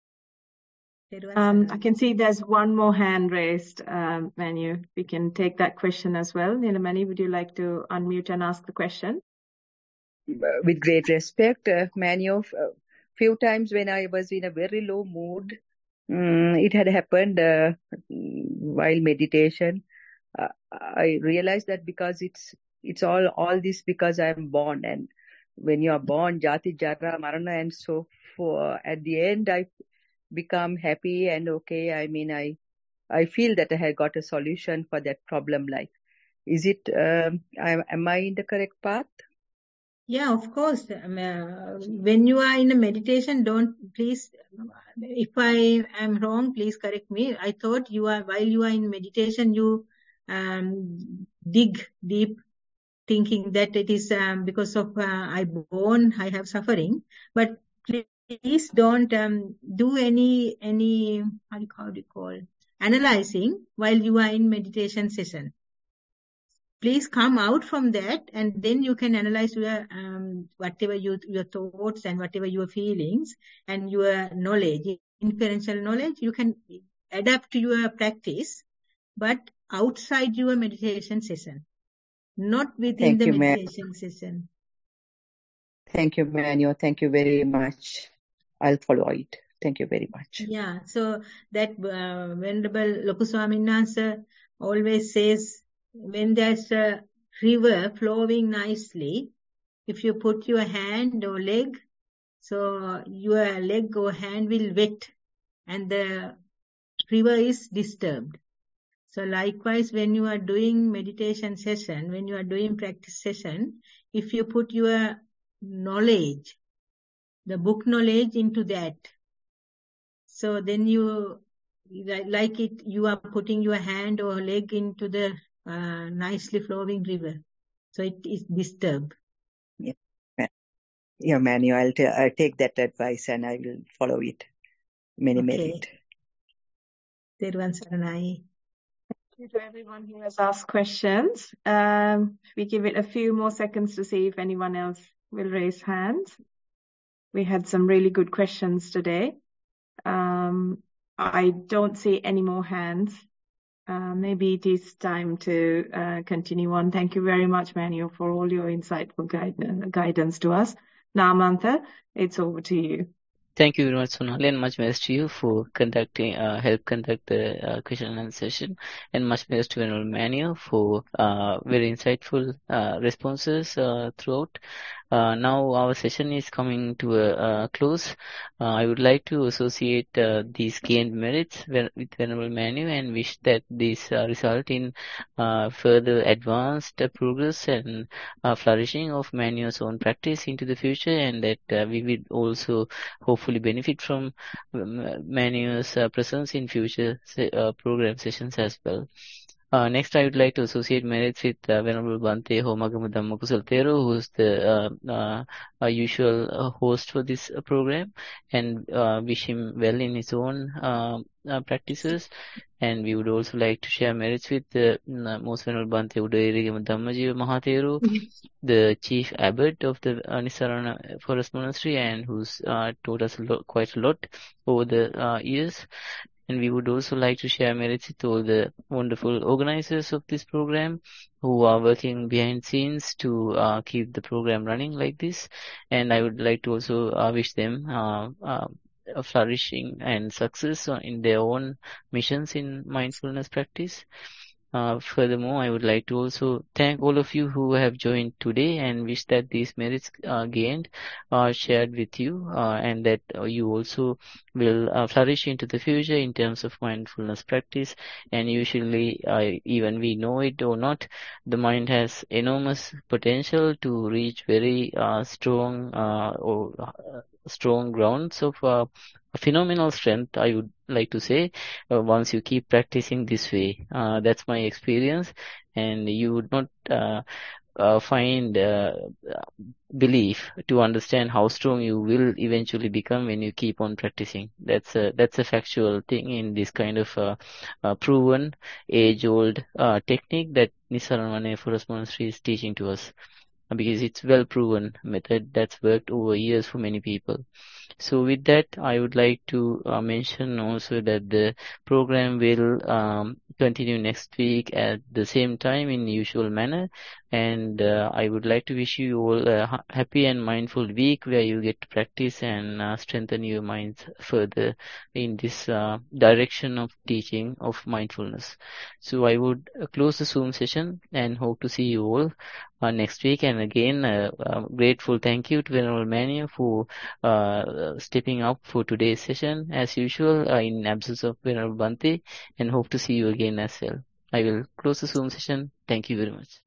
Um, I can see there's one more hand raised, um, Manu. We can take that question as well. Nilamani, would you like to unmute and ask the question? With great respect, uh, Manu, a few times when I was in a very low mood, um, it had happened uh, while meditation. Uh, I realized that because it's it's all all this because I am born, and when you are born, Jati, Jara, Marana, and so for at the end I become happy and okay. I mean, I I feel that I have got a solution for that problem. Like, is it? Um, I, am I in the correct path? Yeah, of course. Um, uh, when you are in a meditation, don't please, if I am wrong, please correct me. I thought you are, while you are in meditation, you um, dig deep thinking that it is um, because of uh, I born, I have suffering. But please don't um, do any, any, how do you, how do you call, analyzing while you are in meditation session. Please come out from that, and then you can analyze your um, whatever you, your thoughts and whatever your feelings and your knowledge, inferential knowledge. You can adapt to your practice, but outside your meditation session, not within Thank the you, ma'am. meditation session. Thank you, Manu. Thank you very much. I'll follow it. Thank you very much. Yeah. So that uh, Venerable Loku Swamin Wahanse always says, when there's a river flowing nicely, if you put your hand or leg, so your leg or hand will wet and the river is disturbed. So likewise, when you are doing meditation session, when you are doing practice session, if you put your knowledge, the book knowledge into that, so then you, like it, you are putting your hand or leg into the uh, nicely flowing river. So it is disturbed. Yeah, yeah, Manu. I'll, t- I'll take that advice and I will follow it. Many Okay. merit. Terwan Saranai. Thank you to everyone who has asked questions. Um, we give it a few more seconds to see if anyone else will raise hands. We had some really good questions today. Um, I don't see any more hands. Uh, maybe it is time to uh, continue on. Thank you very much, Manu, for all your insightful guide, guidance to us. Now, Namantha, it's over to you. Thank you very much, Sonali, and much best to you for conducting, uh, help conduct the uh, question and answer session, and much best to Venerable Manu for uh, very insightful uh, responses uh, throughout. Uh, now our session is coming to a uh, close. Uh, I would like to associate uh, these gained merits with Venerable Manu and wish that this uh, result in uh, further advanced uh, progress and uh, flourishing of Manu's own practice into the future, and that uh, we will also hopefully benefit from Manu's uh, presence in future uh, program sessions as well. Uh, next, I would like to associate merits with uh, Venerable Bhante Homagama Dhammakusala Thero, who is the uh, uh, usual uh, host for this uh, program, and uh, wish him well in his own uh, uh, practices. And we would also like to share merits with the uh, Most Venerable Bhante Udayirigama Dhammajiva Mahathero, the chief abbot of the uh, Nissarana Forest Monastery, and who's uh, taught us a lot, quite a lot over the uh, years. And we would also like to share merits with all the wonderful organizers of this program who are working behind scenes to uh, keep the program running like this. And I would like to also uh, wish them uh, uh, a flourishing and success in their own missions in mindfulness practice. Uh, furthermore, I would like to also thank all of you who have joined today and wish that these merits uh, gained are shared with you uh, and that uh, you also will uh, flourish into the future in terms of mindfulness practice. And usually, uh, even we know it or not, the mind has enormous potential to reach very uh, strong uh, or uh, strong grounds of uh, phenomenal strength, I would like to say, uh, once you keep practicing this way. Uh, that's my experience, and you would not uh, uh, find uh, belief to understand how strong you will eventually become when you keep on practicing. That's a that's a factual thing in this kind of uh, uh, proven, age-old uh, technique that Nisarana Forest Monastery is teaching to us, because it's well proven method that's worked over years for many people. So with that, I would like to uh, mention also that the program will um, continue next week at the same time in usual manner. And uh, I would like to wish you all a ha- happy and mindful week where you get to practice and uh, strengthen your minds further in this uh, direction of teaching of mindfulness. So I would uh, close the Zoom session and hope to see you all uh, next week. And again, uh, uh, grateful thank you to Venerable Mania for uh, stepping up for today's session as usual uh, in absence of Venerable Bhante, and hope to see you again as well. I will close the Zoom session. Thank you very much.